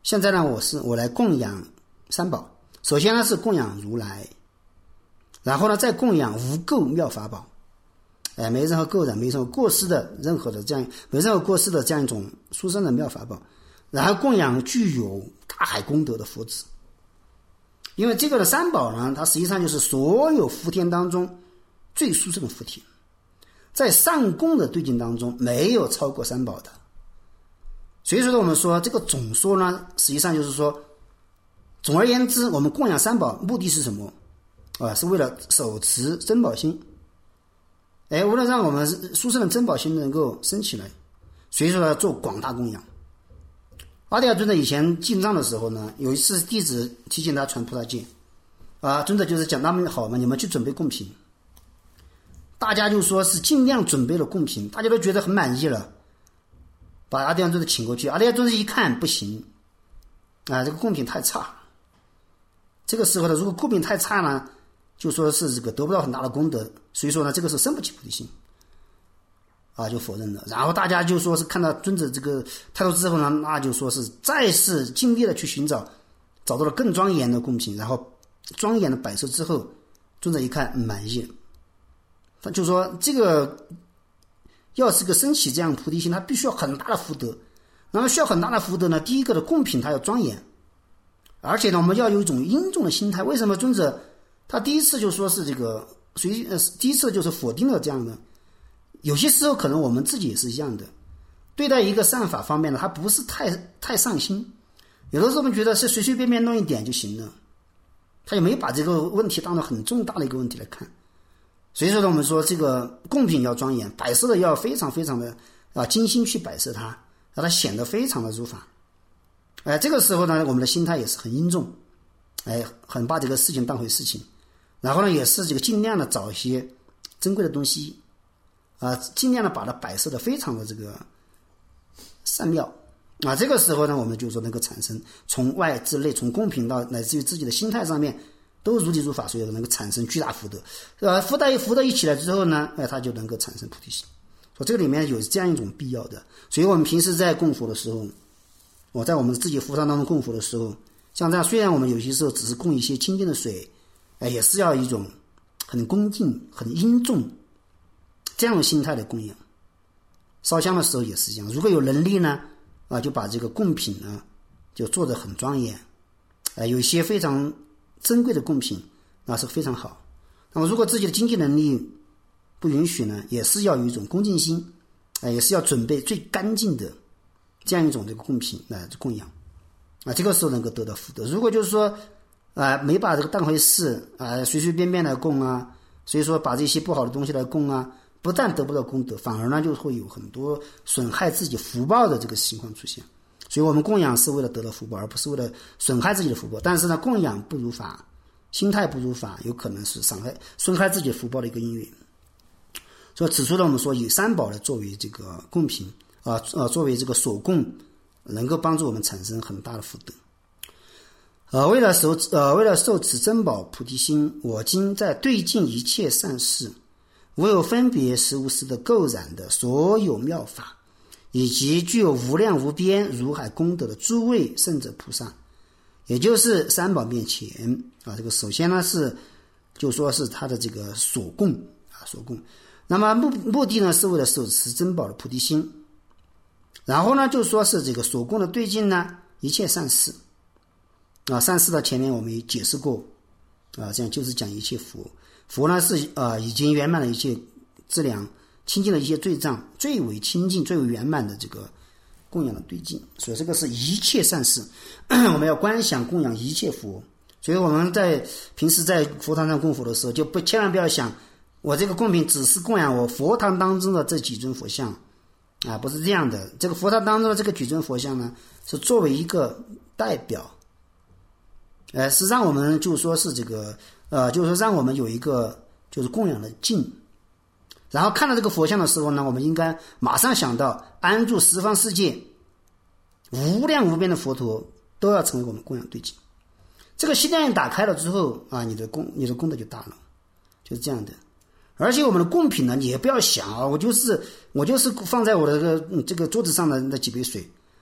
现在呢，我是我来供养三宝。首先呢是供养如来，然后呢再供养无垢妙法宝，哎，没任何垢染，没任何过失的任何的这样没任何过失的这样一种殊胜的妙法宝，然后供养具有大海功德的佛子。因为这个的三宝呢，它实际上就是所有福田当中最殊胜的福田，在上供的对境当中没有超过三宝的。所以说我们说这个总说呢，实际上就是说，总而言之，我们供养三宝目的是什么啊？是为了手持珍宝心，哎，为了让我们殊胜的珍宝心能够升起来，所以说呢做广大供养。阿底亚尊者以前进藏的时候呢，有一次弟子提醒他传菩萨戒，啊，尊者就是讲他们好嘛，你们去准备贡品。大家就说是尽量准备了贡品，大家都觉得很满意了，把阿底亚尊者请过去。阿底亚尊者一看不行，啊，这个贡品太差。这个时候呢，如果贡品太差呢，就说是这个得不到很大的功德，所以说呢，这个是生不起菩提心。啊，就否认了。然后大家就说是看到尊者这个态度之后呢，那就说是再是尽力的去寻找，找到了更庄严的贡品，然后庄严的摆设之后，尊者一看满意，他就说这个要是个升起这样菩提心，它必须要很大的福德。那么需要很大的福德呢，第一个的贡品它要庄严，而且呢我们要有一种殷重的心态。为什么尊者他第一次就说是这个随呃第一次就是否定了这样的？有些时候可能我们自己也是一样的，对待一个善法方面呢，他不是太太上心，有的时候我们觉得是随随便便弄一点就行了，他也没把这个问题当成很重大的一个问题来看。所以说呢，我们说这个贡品要庄严，摆设的要非常非常的啊精心去摆设它，让它显得非常的如法。哎，这个时候呢，我们的心态也是很殷重，哎，很把这个事情当回事情，然后呢，也是这个尽量的找一些珍贵的东西。啊，尽量的把它摆设的非常的这个善妙啊，这个时候呢，我们就说能够产生从外至内，从贡品到乃至于自己的心态上面都如理如法，所以能够产生巨大福德。呃，福德福德一起来之后呢，哎，它就能够产生菩提心。说这个里面有这样一种必要的，所以我们平时在供佛的时候，我在我们自己佛堂当中供佛的时候，像这样，虽然我们有些时候只是供一些清净的水，哎，也是要一种很恭敬、很殷重。这样的心态的供养，烧香的时候也是这样。如果有能力呢，啊，就把这个贡品呢，就做得很庄严，啊，有一些非常珍贵的贡品，那是非常好。那么如果自己的经济能力不允许呢，也是要有一种恭敬心，啊，也是要准备最干净的这样一种这个贡品来供养，啊，这个时候能够得到福德。如果就是说，啊，没把这个当回事，啊，随随便便来供啊，所以说把这些不好的东西来供啊。不但得不到功德，反而呢就会有很多损害自己福报的这个情况出现。所以我们供养是为了得到福报，而不是为了损害自己的福报。但是呢，供养不如法，心态不如法，有可能是伤害损害自己福报的一个因缘。所以此处呢，我们说以三宝来作为这个供品啊呃作为这个所供，能够帮助我们产生很大的福德。呃，为了受呃为了受持珍宝菩提心，我今在对尽一切善事。无有分别实无实的垢染的所有妙法，以及具有无量无边如海功德的诸位圣者菩萨，也就是三宝面前啊，这个首先呢是就说是他的这个所供啊所供，那么目目的呢是为了受持珍宝的菩提心，然后呢就说是这个所供的对境呢一切善事啊，善事的前面我们也解释过啊，这样就是讲一切佛。佛呢是呃已经圆满了一切资粮，清净了一些罪障，最为清净、最为圆满的这个供养的对境，所以这个是一切善事，我们要观想供养一切佛。所以我们在平时在佛堂上供佛的时候，就不千万不要想我这个供品只是供养我佛堂当中的这几尊佛像啊，不是这样的。这个佛堂当中的这个几尊佛像呢，是作为一个代表，呃，是让我们就说是这个。呃，就是说让我们有一个就是供养的境，然后看到这个佛像的时候呢，我们应该马上想到安住十方世界无量无边的佛陀都要成为我们供养对境。这个心量打开了之后啊，你的功你的功德就大了，就是这样的。而且我们的供品呢，你也不要想啊，我就是我就是放在我的这个这个桌子上的那几杯水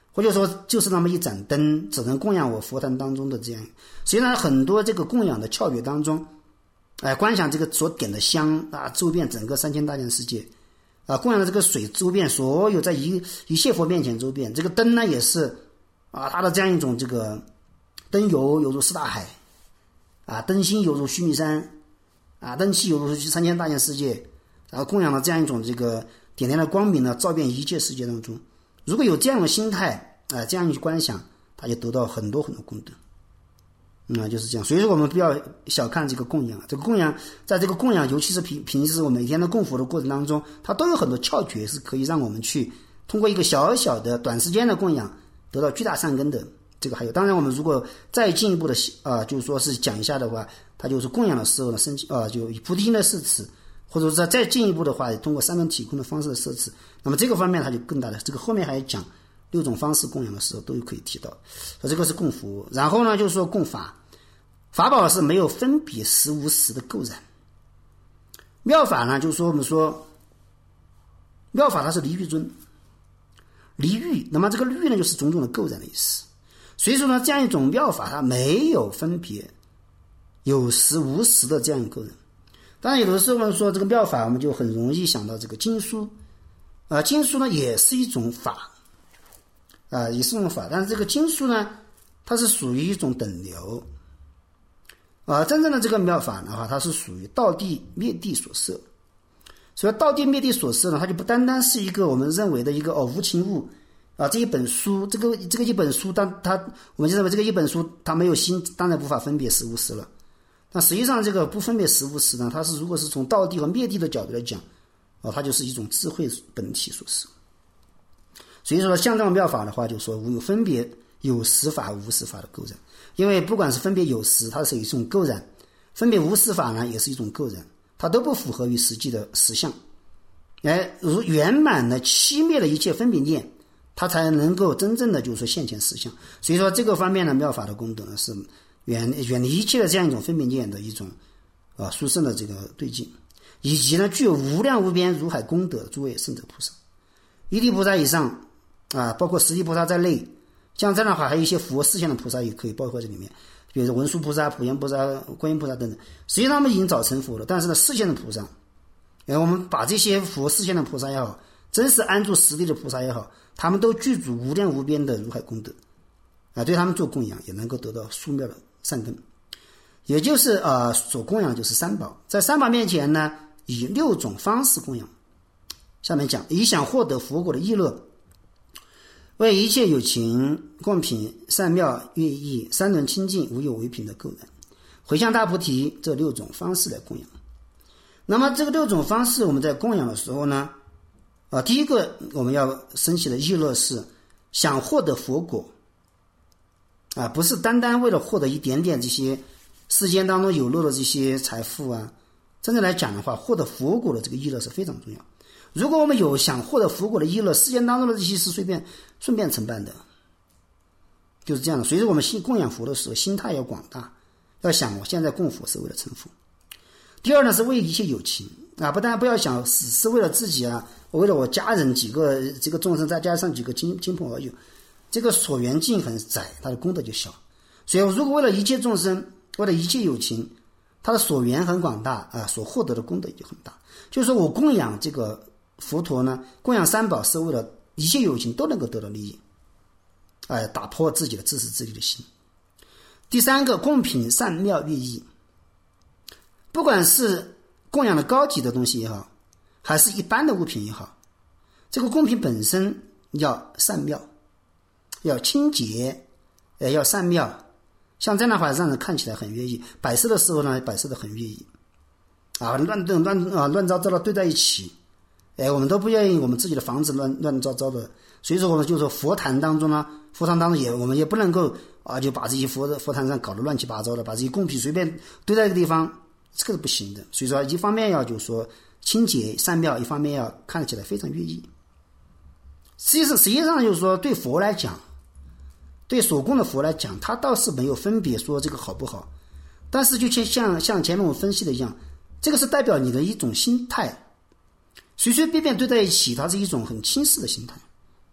或者说就是那么一盏灯，只能供养我佛坛当中的这样。实际上很多这个供养的窍诀当中，哎，观想这个所点的香啊，周遍整个三千大千世界啊，供养的这个水周遍所有在一一切佛面前周遍，这个灯呢也是啊，它的这样一种这个灯油犹如四大海啊，灯芯犹如须弥山啊，灯气犹如三千大千世界，然后供养了这样一种这个点点的光明呢，照遍一切世界当中。如果有这样的心态啊，这样去观想，他就得到很多很多功德。那、嗯、就是这样，所以说我们不要小看这个供养，这个供养，在这个供养，尤其是平平时我们每天的供佛的过程当中，它都有很多窍诀，是可以让我们去通过一个小小的短时间的供养，得到巨大善根的。这个还有，当然我们如果再进一步的啊、呃，就是说是讲一下的话，它就是供养的时候呢，升啊、呃，就以菩提心的摄持，或者说再进一步的话，通过三轮体空的方式的摄持，那么这个方面它就更大的。这个后面还讲六种方式供养的时候都有可以提到，所以这个是供佛。然后呢，就是说供法。法宝是没有分别实无实的垢染，妙法呢，就是说我们说妙法它是离欲尊，离欲，那么这个欲呢就是种种的垢染的意思。所以说呢，这样一种妙法它没有分别有实无实的这样一个垢染。当然有的时候呢说这个妙法，我们就很容易想到这个经书啊、呃，经书呢也是一种法啊、呃，也是一种法，但是这个经书呢它是属于一种等流。啊，真正的这个妙法的话，它是属于道地灭地所摄。所以道地灭地所摄呢，它就不单单是一个我们认为的一个哦无情物啊，这一本书，这个这个一本书，当它我们就认为这个一本书它没有心，当然无法分别实无实了。但实际上这个不分别实无实呢，它是如果是从道地和灭地的角度来讲，啊，它就是一种智慧本体所摄。所以说像这种妙法的话，就说无有分别有实法无实法的垢染。因为不管是分别有实，它是一种垢染；分别无实法呢，也是一种垢染，它都不符合于实际的实相。哎，如圆满的熄灭了一切分别念，它才能够真正的就是说现前实相。所以说这个方面的妙法的功德呢，是远远离一切的这样一种分别念的一种啊殊胜的这个对境，以及呢具有无量无边如海功德诸位圣者菩萨，一地菩萨以上啊，包括十地菩萨在内。像这样的话，还有一些佛示现的菩萨也可以包括这里面，比如文殊菩萨、普贤菩萨、观音菩萨等等。实际上他们已经早成佛了，但是呢，示现的菩萨，哎，我们把这些佛示现的菩萨也好，真实安住实地的菩萨也好，他们都具足无量无边的如海功德，啊，对他们做供养也能够得到殊妙的善根。也就是啊、呃，所供养就是三宝，在三宝面前呢，以六种方式供养。下面讲，以想获得佛果的意乐。为一切有情供品善妙乐意三轮清净无有为品的垢染，回向大菩提这六种方式来供养。那么这个六种方式我们在供养的时候呢，啊，第一个我们要升起的意乐是想获得佛果啊，不是单单为了获得一点点这些世间当中有漏的这些财富啊。真正来讲的话，获得佛果的这个意乐是非常重要。如果我们有想获得佛果的意乐，世间当中的这些是顺便顺便承办的，就是这样的。所以说我们心供养佛的时候，心态要广大，要想我现在供佛是为了成佛。第二呢，是为一切有情啊，不但不要想只是为了自己啊，我为了我家人几个这个众生，再加上几个亲亲朋好友，这个所缘境很窄，它的功德就小。所以如果为了一切众生，为了一切有情，他的所缘很广大啊，所获得的功德也就很大。就是说我供养这个佛陀呢，供养三宝是为了一切有情都能够得到利益，哎，打破自己的自私自利的心。第三个，供品善妙乐意，不管是供养的高级的东西也好，还是一般的物品也好，这个供品本身要善妙，要清洁，呃，要善妙。像这样的话，让人看起来很乐意。摆设的时候呢，摆设的很乐意，啊，乱乱乱啊，乱糟糟的堆在一起。哎，我们都不愿意我们自己的房子乱乱糟糟的，所以说我们就说佛坛当中呢，佛堂当中也我们也不能够啊，就把这些佛的佛坛上搞得乱七八糟的，把这些供品随便堆在一个地方，这个是不行的。所以说，一方面要就是说清洁善妙，一方面要看起来非常乐意。实际上，实际上就是说，对佛来讲，对所供的佛来讲，他倒是没有分别说这个好不好，但是就像像前面我分析的一样，这个是代表你的一种心态。随随便便堆在一起，它是一种很轻视的心态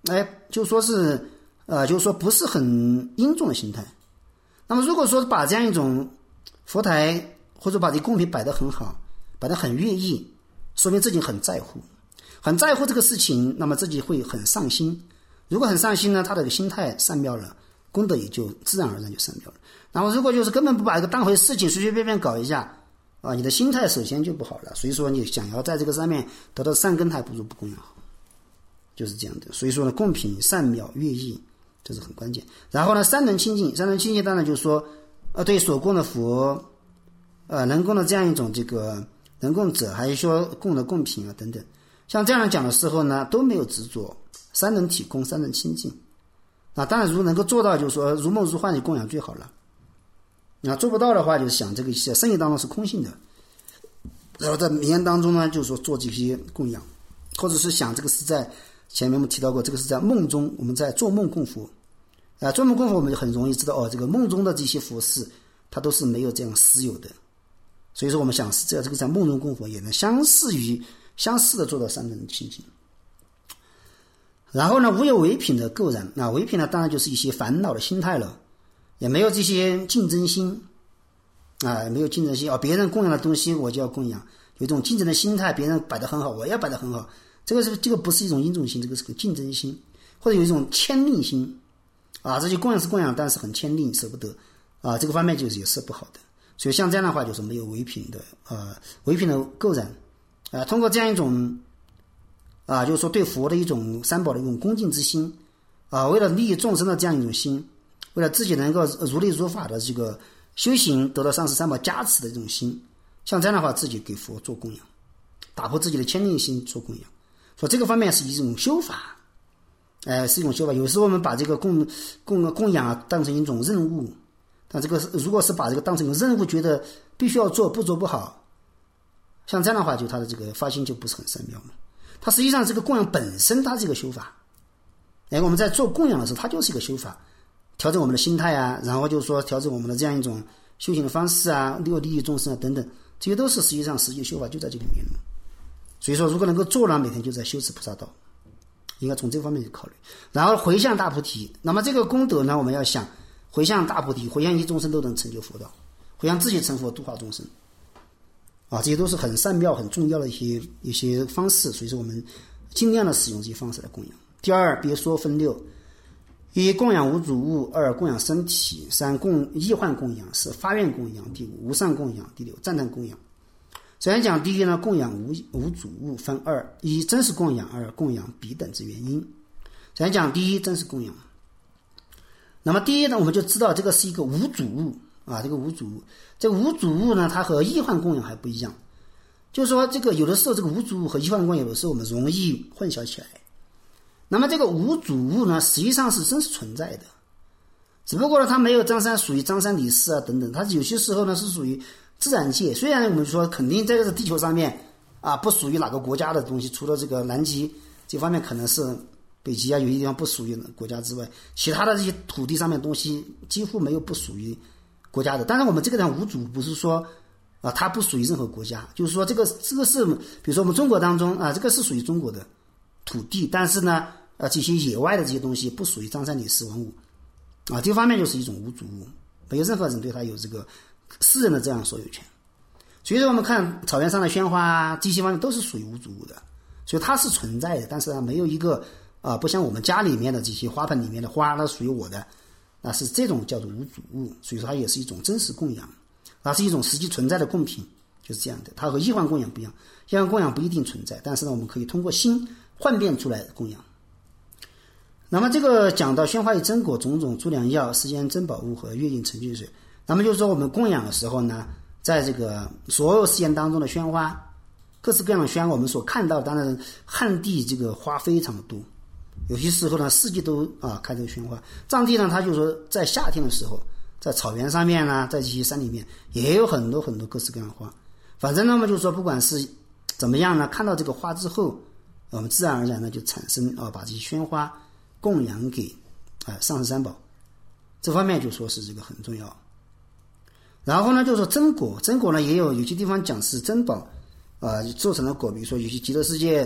哎，就说是呃，就是说不是很殷重的心态。那么如果说把这样一种佛台或者把这贡品摆得很好，摆得很悦意，说明自己很在乎，很在乎这个事情，那么自己会很上心。如果很上心呢，他的心态善妙了，功德也就自然而然就善妙了。然后如果就是根本不把一个当回事情，随随便便搞一下啊，你的心态首先就不好了。所以说你想要在这个上面得到善根，还不如不供养好，就是这样的。所以说呢，贡品善妙悦意，这是很关键。然后呢，三能清净，三能清净当然就是说，呃，对所供的佛，呃，能供的这样一种这个能供者，还是说供的贡品啊等等，像这样讲的时候呢，都没有执着，三能体供，三能清净。啊，当然如果能够做到，就是说如梦如幻的供养最好了。啊，做不到的话，就是想这个在生意当中是空性的，然后在名言当中呢，就是说做这些供养，或者是想这个是在前面我们提到过，这个是在梦中，我们在做梦供佛。啊，做梦供佛我们就很容易知道哦，这个梦中的这些佛事，它都是没有这样实有的。所以说我们想是这这个在梦中供佛也能相似于相似的做到三能清净。然后呢，无有唯品的垢染，那唯品呢，当然就是一些烦恼的心态了，也没有这些竞争心啊，没有竞争心啊、哦，别人供养的东西我就要供养，有一种竞争的心态，别人摆得很好，我要摆得很好，这个是这个不是一种殷重心，这个是个竞争心，或者有一种牵令心啊，这些供养是供养，但是很牵令，舍不得啊，这个方面就是也是不好的。所以像这样的话，就是没有唯品的呃唯品的垢染啊，通过这样一种。啊，就是说对佛的一种三宝的一种恭敬之心，啊，为了利益众生的这样一种心，为了自己能够如理如法的这个修行，得到上师三宝加持的这种心，像这样的话，自己给佛做供养，打破自己的牵令心做供养，说这个方面是一种修法，哎、呃，是一种修法。有时候我们把这个供供供养啊当成一种任务，但这个如果是把这个当成一个任务，觉得必须要做，不做不好，像这样的话，就他的这个发心就不是很善妙了。它实际上这个供养本身它是一个修法，哎，我们在做供养的时候，它就是一个修法，调整我们的心态啊，然后就是说调整我们的这样一种修行的方式啊，利利益众生啊等等，这些都是实际上实际修法就在这里面了。所以说，如果能够做呢，每天就在修持菩萨道，应该从这方面去考虑。然后回向大菩提，那么这个功德呢，我们要想回向大菩提，回向一切众生都能成就佛道，回向自己成佛，度化众生。啊，这些都是很善妙、很重要的一些一些方式，所以说我们尽量的使用这些方式来供养。第二，别说分六：一、供养无主物；二、供养身体；三、供易患供养；四、发愿供养；第五、无上供养；第六、赞叹供养。首先讲第一呢，供养无无主物分二：一、真实供养；二、供养彼等之原因。首先讲第一，真实供养。那么第一呢，我们就知道这个是一个无主物。啊，这个无主物，这个无主物呢，它和易患供养还不一样。就是说，这个有的时候这个无主物和易患供养，有的时候我们容易混淆起来。那么这个无主物呢，实际上是真实存在的，只不过呢，它没有张三属于张三李四啊等等，它有些时候呢是属于自然界。虽然我们说肯定在这个地球上面啊，不属于哪个国家的东西，除了这个南极这方面可能是北极啊，有些地方不属于国家之外，其他的这些土地上面的东西几乎没有不属于国家的。当然我们这个讲无主不是说啊它不属于任何国家，就是说这个这个是比如说我们中国当中啊，这个是属于中国的土地，但是呢啊这些野外的这些东西不属于张三李四王五啊，这方面就是一种无主物，没有任何人对它有这个私人的这样所有权。所以说我们看草原上的鲜花这些方面都是属于无主物的，所以它是存在的，但是它没有一个啊不像我们家里面的这些花盆里面的花那属于我的，那是这种叫做无主物，所以说它也是一种真实供养，它是一种实际存在的贡品，就是这样的。它和易患供养不一样，易患供养不一定存在，但是呢我们可以通过心幻变出来供养。那么这个讲到宣化与真果种种诸良药世间珍宝物和月印成就水，那么就是说我们供养的时候呢，在这个所有世间当中的鲜花，各式各样的鲜花我们所看到，当然旱地这个花非常的多，有些时候呢四季都啊开这个鲜花。藏地呢它就是说在夏天的时候，在草原上面呢，在这些山里面也有很多很多各式各样的花。反正那么就是说不管是怎么样呢，看到这个花之后，我们自然而然呢就产生啊把这些鲜花供养给啊、呃、上师三宝，这方面就说是这个很重要。然后呢就是说真果，真果呢也有有些地方讲是珍宝啊、呃、做成了果，比如说有些极乐世界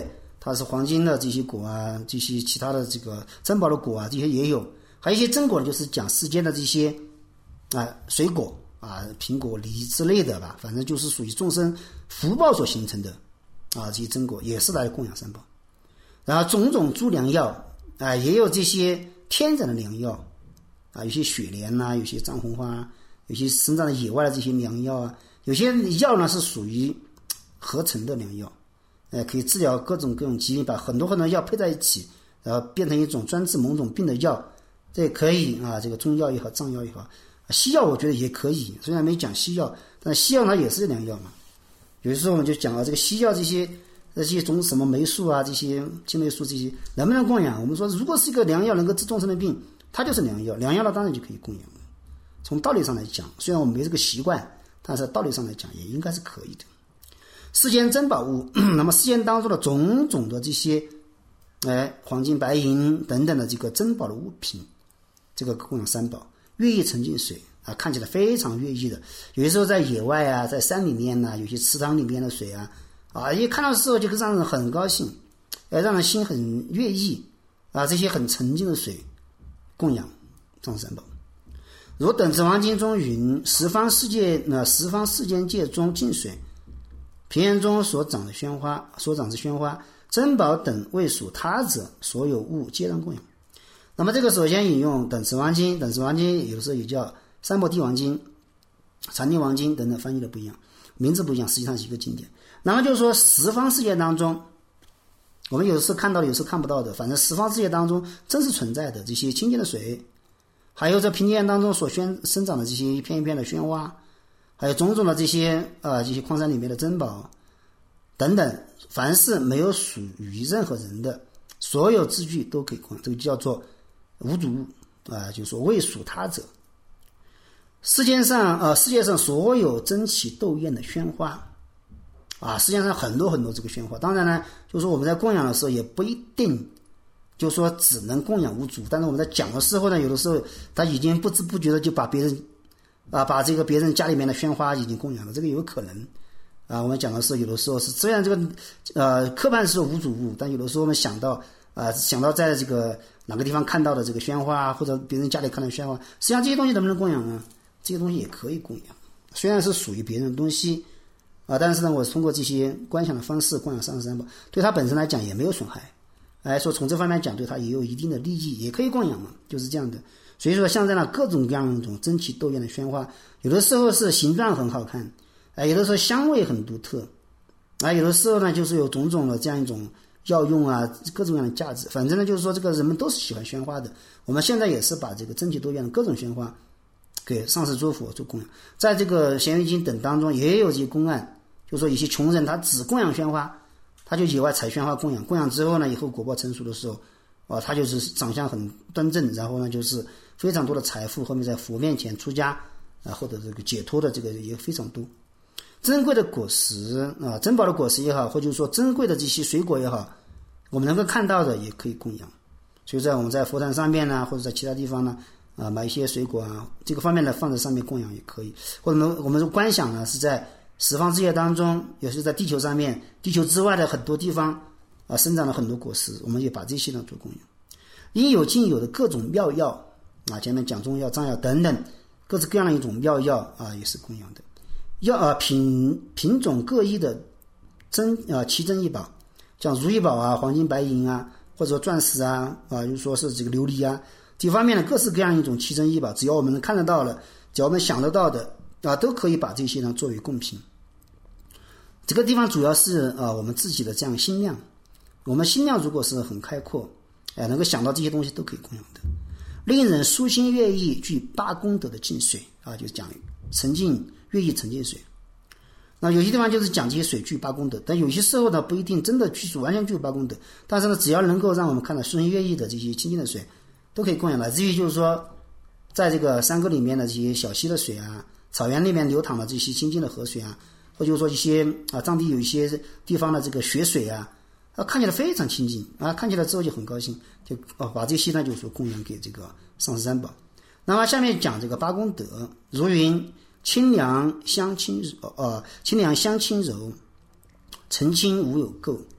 它是黄金的这些果啊，这些其他的这个珍宝的果啊，这些也有。还有一些真果呢，就是讲世间的这些啊水果啊，苹果、梨之类的吧，反正就是属于众生福报所形成的啊，这些真果也是来供养三宝。然后种种诸良药啊，也有这些天然的良药啊，有些雪莲呐、啊，有些藏红花、啊，有些生长在野外的这些良药啊，有些药呢是属于合成的良药，呃，可以治疗各种各种疾病，把很多很多药配在一起，然后变成一种专治某种病的药，这也可以啊。这个中药也好，藏药也好，西药我觉得也可以，虽然没讲西药，但西药它也是良药嘛。有的时候我们就讲了这个西药这些这些种什么霉素啊，这些青霉素这些能不能供养？我们说，如果是一个良药能够治众生的病，它就是良药，良药了当然就可以供养了。从道理上来讲，虽然我们没这个习惯，但是道理上来讲也应该是可以的。世间珍宝物，那么世间当中的种种的这些，哎，黄金、白银等等的这个珍宝的物品，这个供养三宝。月意沉净水啊，看起来非常悦意的。有些时候在野外啊，在山里面呐、啊，有些池塘里面的水啊，啊，一看到的时候就让人很高兴，哎，让人心很悦意啊。这些很沉静的水，供养藏三宝。如等持王经中云：十方世界呢，十方世间界中净水，平原中所长的宣花，所长之宣花，珍宝等未属他者，所有物皆当供养。那么这个首先引用等持王经，等持王经有时候也叫三摩地王经、禅定王经等等，翻译的不一样，名字不一样，实际上是一个经典。那么就是说，十方世界当中，我们有时看到的，有时看不到的，反正十方世界当中真实存在的这些清净的水，还有在平原当中所宣生长的这些一片一片的宣花，还有种种的这些呃这些矿山里面的珍宝等等，凡是没有属于任何人的所有字句都可以供养，这个叫做无主物啊、呃，就是说未属他者。世界上呃世界上所有争奇斗艳的宣花啊，世界上很多很多这个宣花。当然呢，就是说我们在供养的时候也不一定就说只能供养无主，但是我们在讲的时候呢，有的时候他已经不知不觉的就把别人啊把这个别人家里面的宣花已经供养了，这个有可能啊。我们讲的是有的时候是虽然这个呃科班是无主物，但有的时候我们想到啊想到在这个哪个地方看到的这个宣花，或者别人家里看到的宣花，实际上这些东西能不能供养呢？这些东西也可以供养，虽然是属于别人的东西啊，但是呢，我通过这些观想的方式供养上师三宝，对他本身来讲也没有损害。哎，说从这方面讲，对他也有一定的利益，也可以供养嘛，就是这样的。所以说，像这样各种各样的那种争奇斗艳的宣花，有的时候是形状很好看，哎，有的时候香味很独特，啊，有的时候呢，就是有种种的这样一种药用啊，各种各样的价值。反正呢，就是说这个人们都是喜欢宣花的。我们现在也是把这个争奇斗艳的各种宣花给上师诸佛做供养，在这个咸鱼经等当中也有这些公案，就是说有些穷人他只供养宣花。他就野外采宣花供养，供养之后呢，以后果报成熟的时候，啊，他就是长相很端正，然后呢，就是非常多的财富，后面在佛面前出家啊，或者这个解脱的这个也非常多。珍贵的果实啊，珍宝的果实也好，或者说珍贵的这些水果也好，我们能够看到的也可以供养。所以在我们在佛坛上面呢，或者在其他地方呢，啊，买一些水果啊，这个方面呢放在上面供养也可以。或者呢，我们观想呢是在十方世界当中，也是在地球上面，地球之外的很多地方啊，生长了很多果实，我们也把这些呢做供养。应有尽有的各种妙药啊，前面讲中药、藏药等等，各式各样的一种妙药啊，也是供养的。药啊，品品种各异的珍啊奇珍异宝，像如意宝啊、黄金、白银啊，或者说钻石啊啊，就说是这个琉璃啊，这方面的各式各样一种奇珍异宝，只要我们能看得到了，只要我们想得到的。啊，都可以把这些呢作为贡品。这个地方主要是啊我们自己的这样心量，我们心量如果是很开阔，哎，能够想到这些东西都可以供养的。令人舒心悦意，具八功德的净水啊，就是讲沉净悦意沉净水。那有些地方就是讲这些水具八功德，但有些时候呢不一定真的具足完全具八功德，但是呢只要能够让我们看到舒心悦意的这些清净的水，都可以供养，来自于就是说，在这个山沟里面的这些小溪的水啊。草原那边流淌的这些清净的河水啊，或者说一些啊藏地有一些地方的这个雪水啊，啊看起来非常清净啊，看起来之后就很高兴，就哦把这些呢就说供养给这个上师三宝。那么下面讲这个八功德，如云清凉香轻柔，呃清凉香轻柔，澄清无有垢，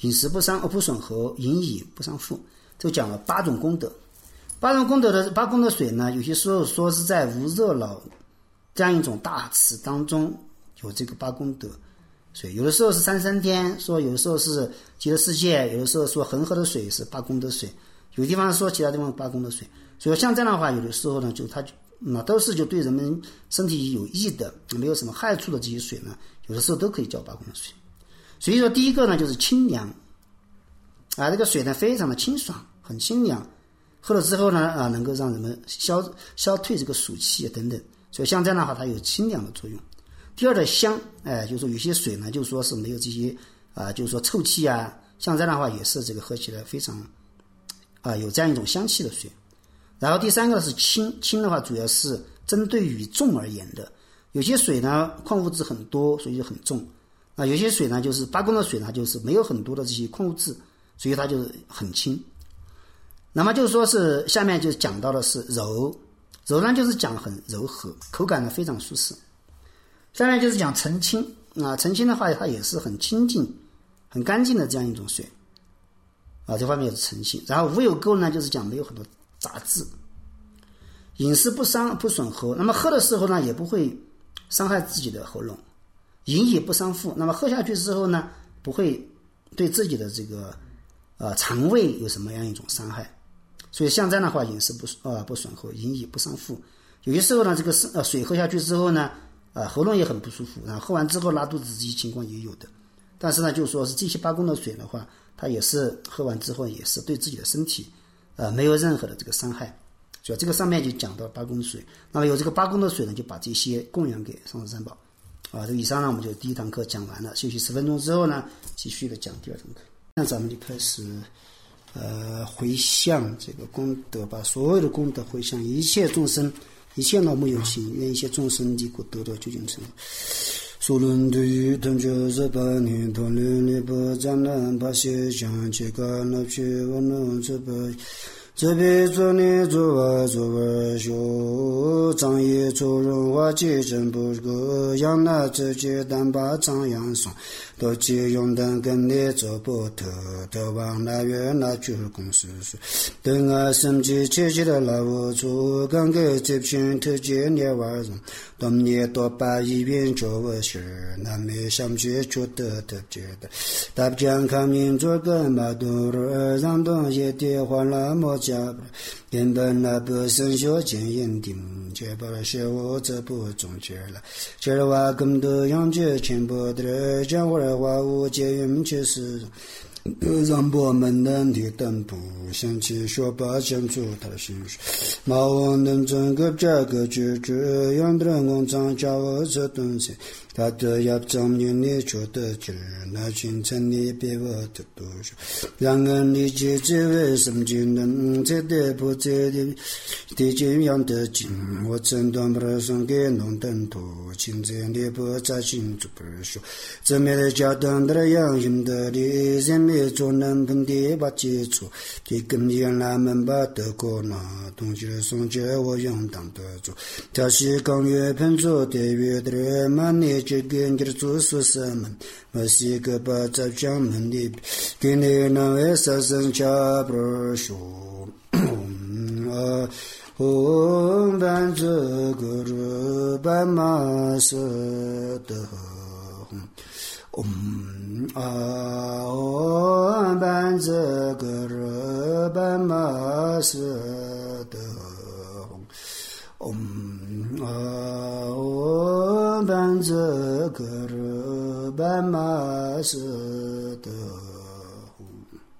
饮食不伤不损和饮以不伤腹，就讲了八种功德。八种功德的八功德水呢，有些时候说是在无热老这样一种大池当中有这个八功德水，有的时候是三三天，说有的时候是极乐世界，有的时候说恒河的水是八功德水，有地方说其他地方八功德水。所以像这样的话，有的时候呢，就它那都是就对人们身体有益的，没有什么害处的这些水呢，有的时候都可以叫八功德水。所以说第一个呢就是清凉啊，这个水呢非常的清爽，很清凉，喝了之后呢啊，能够让人们消消退这个暑气等等，所以像这样的话它有清凉的作用。第二的香，哎，就是说有些水呢就说是没有这些啊，就是说臭气啊，像这样的话也是这个喝起来非常啊有这样一种香气的水。然后第三个是清，清的话主要是针对于重而言的，有些水呢矿物质很多，所以就很重啊，有些水呢就是八功德水呢就是没有很多的这些矿物质，所以它就是很轻。那么就是说是下面就讲到的是柔，柔呢就是讲很柔和，口感呢非常舒适。下面就是讲澄清啊，澄清的话它也是很清净很干净的这样一种水啊，这方面也是澄清。然后无有垢呢就是讲没有很多杂质。饮食不伤不损喉，那么喝的时候呢也不会伤害自己的喉咙。饮也不伤腹，那么喝下去之后呢不会对自己的这个呃肠胃有什么样一种伤害。所以像这样的话，饮食不呃不损喉，饮也不伤腹。有些时候呢这个呃水喝下去之后呢呃喉咙也很不舒服，然后喝完之后拉肚子这些情况也有的。但是呢就说是这些八功德水的话，它也是喝完之后也是对自己的身体呃没有任何的这个伤害。所以这个上面就讲到八功德水，那么有这个八功德水呢就把这些供养给上师三宝啊。这以上呢我们就第一堂课讲完了，休息十分钟之后呢继续的讲第二堂课。那咱们就开始呃回向这个功德，把所有的功德回向一切众生，一切老母有情，愿一切众生离苦得到究竟成。所论对于同觉十八年同论力不占难把些讲这个那去我能这个这辈做年做啊做啊修张业做人话结真不个养那这些单把张扬上都借用等跟你做不得的往那远那就是公司说等啊生气切切的老我做刚给这片特接年晚上当年多把一边做我事那没想去就得的觉得大家看民做个嘛都让东西的话那么家原本那不生小经验定却把学我这不中结了这的话更多养着全部的讲我的话我结缘确实让我们能的等不想起说把讲出他的心事马我能整个这个句句养的人工厂叫我这东西他的要证明你说的句那群成你别我的多说让人理解这为什么就能这的不这的的这样的经我真的不是送给农等多亲自的不在心就不说这面的家当的样心的的人没做能分的把接触的跟原来们把德国那东西送给我用当的做他是刚月喷做的月的人满你这跟着做说什么我是个把在讲门的给你那位杀生家不说啊红班这个日白马色的嗯啊红班这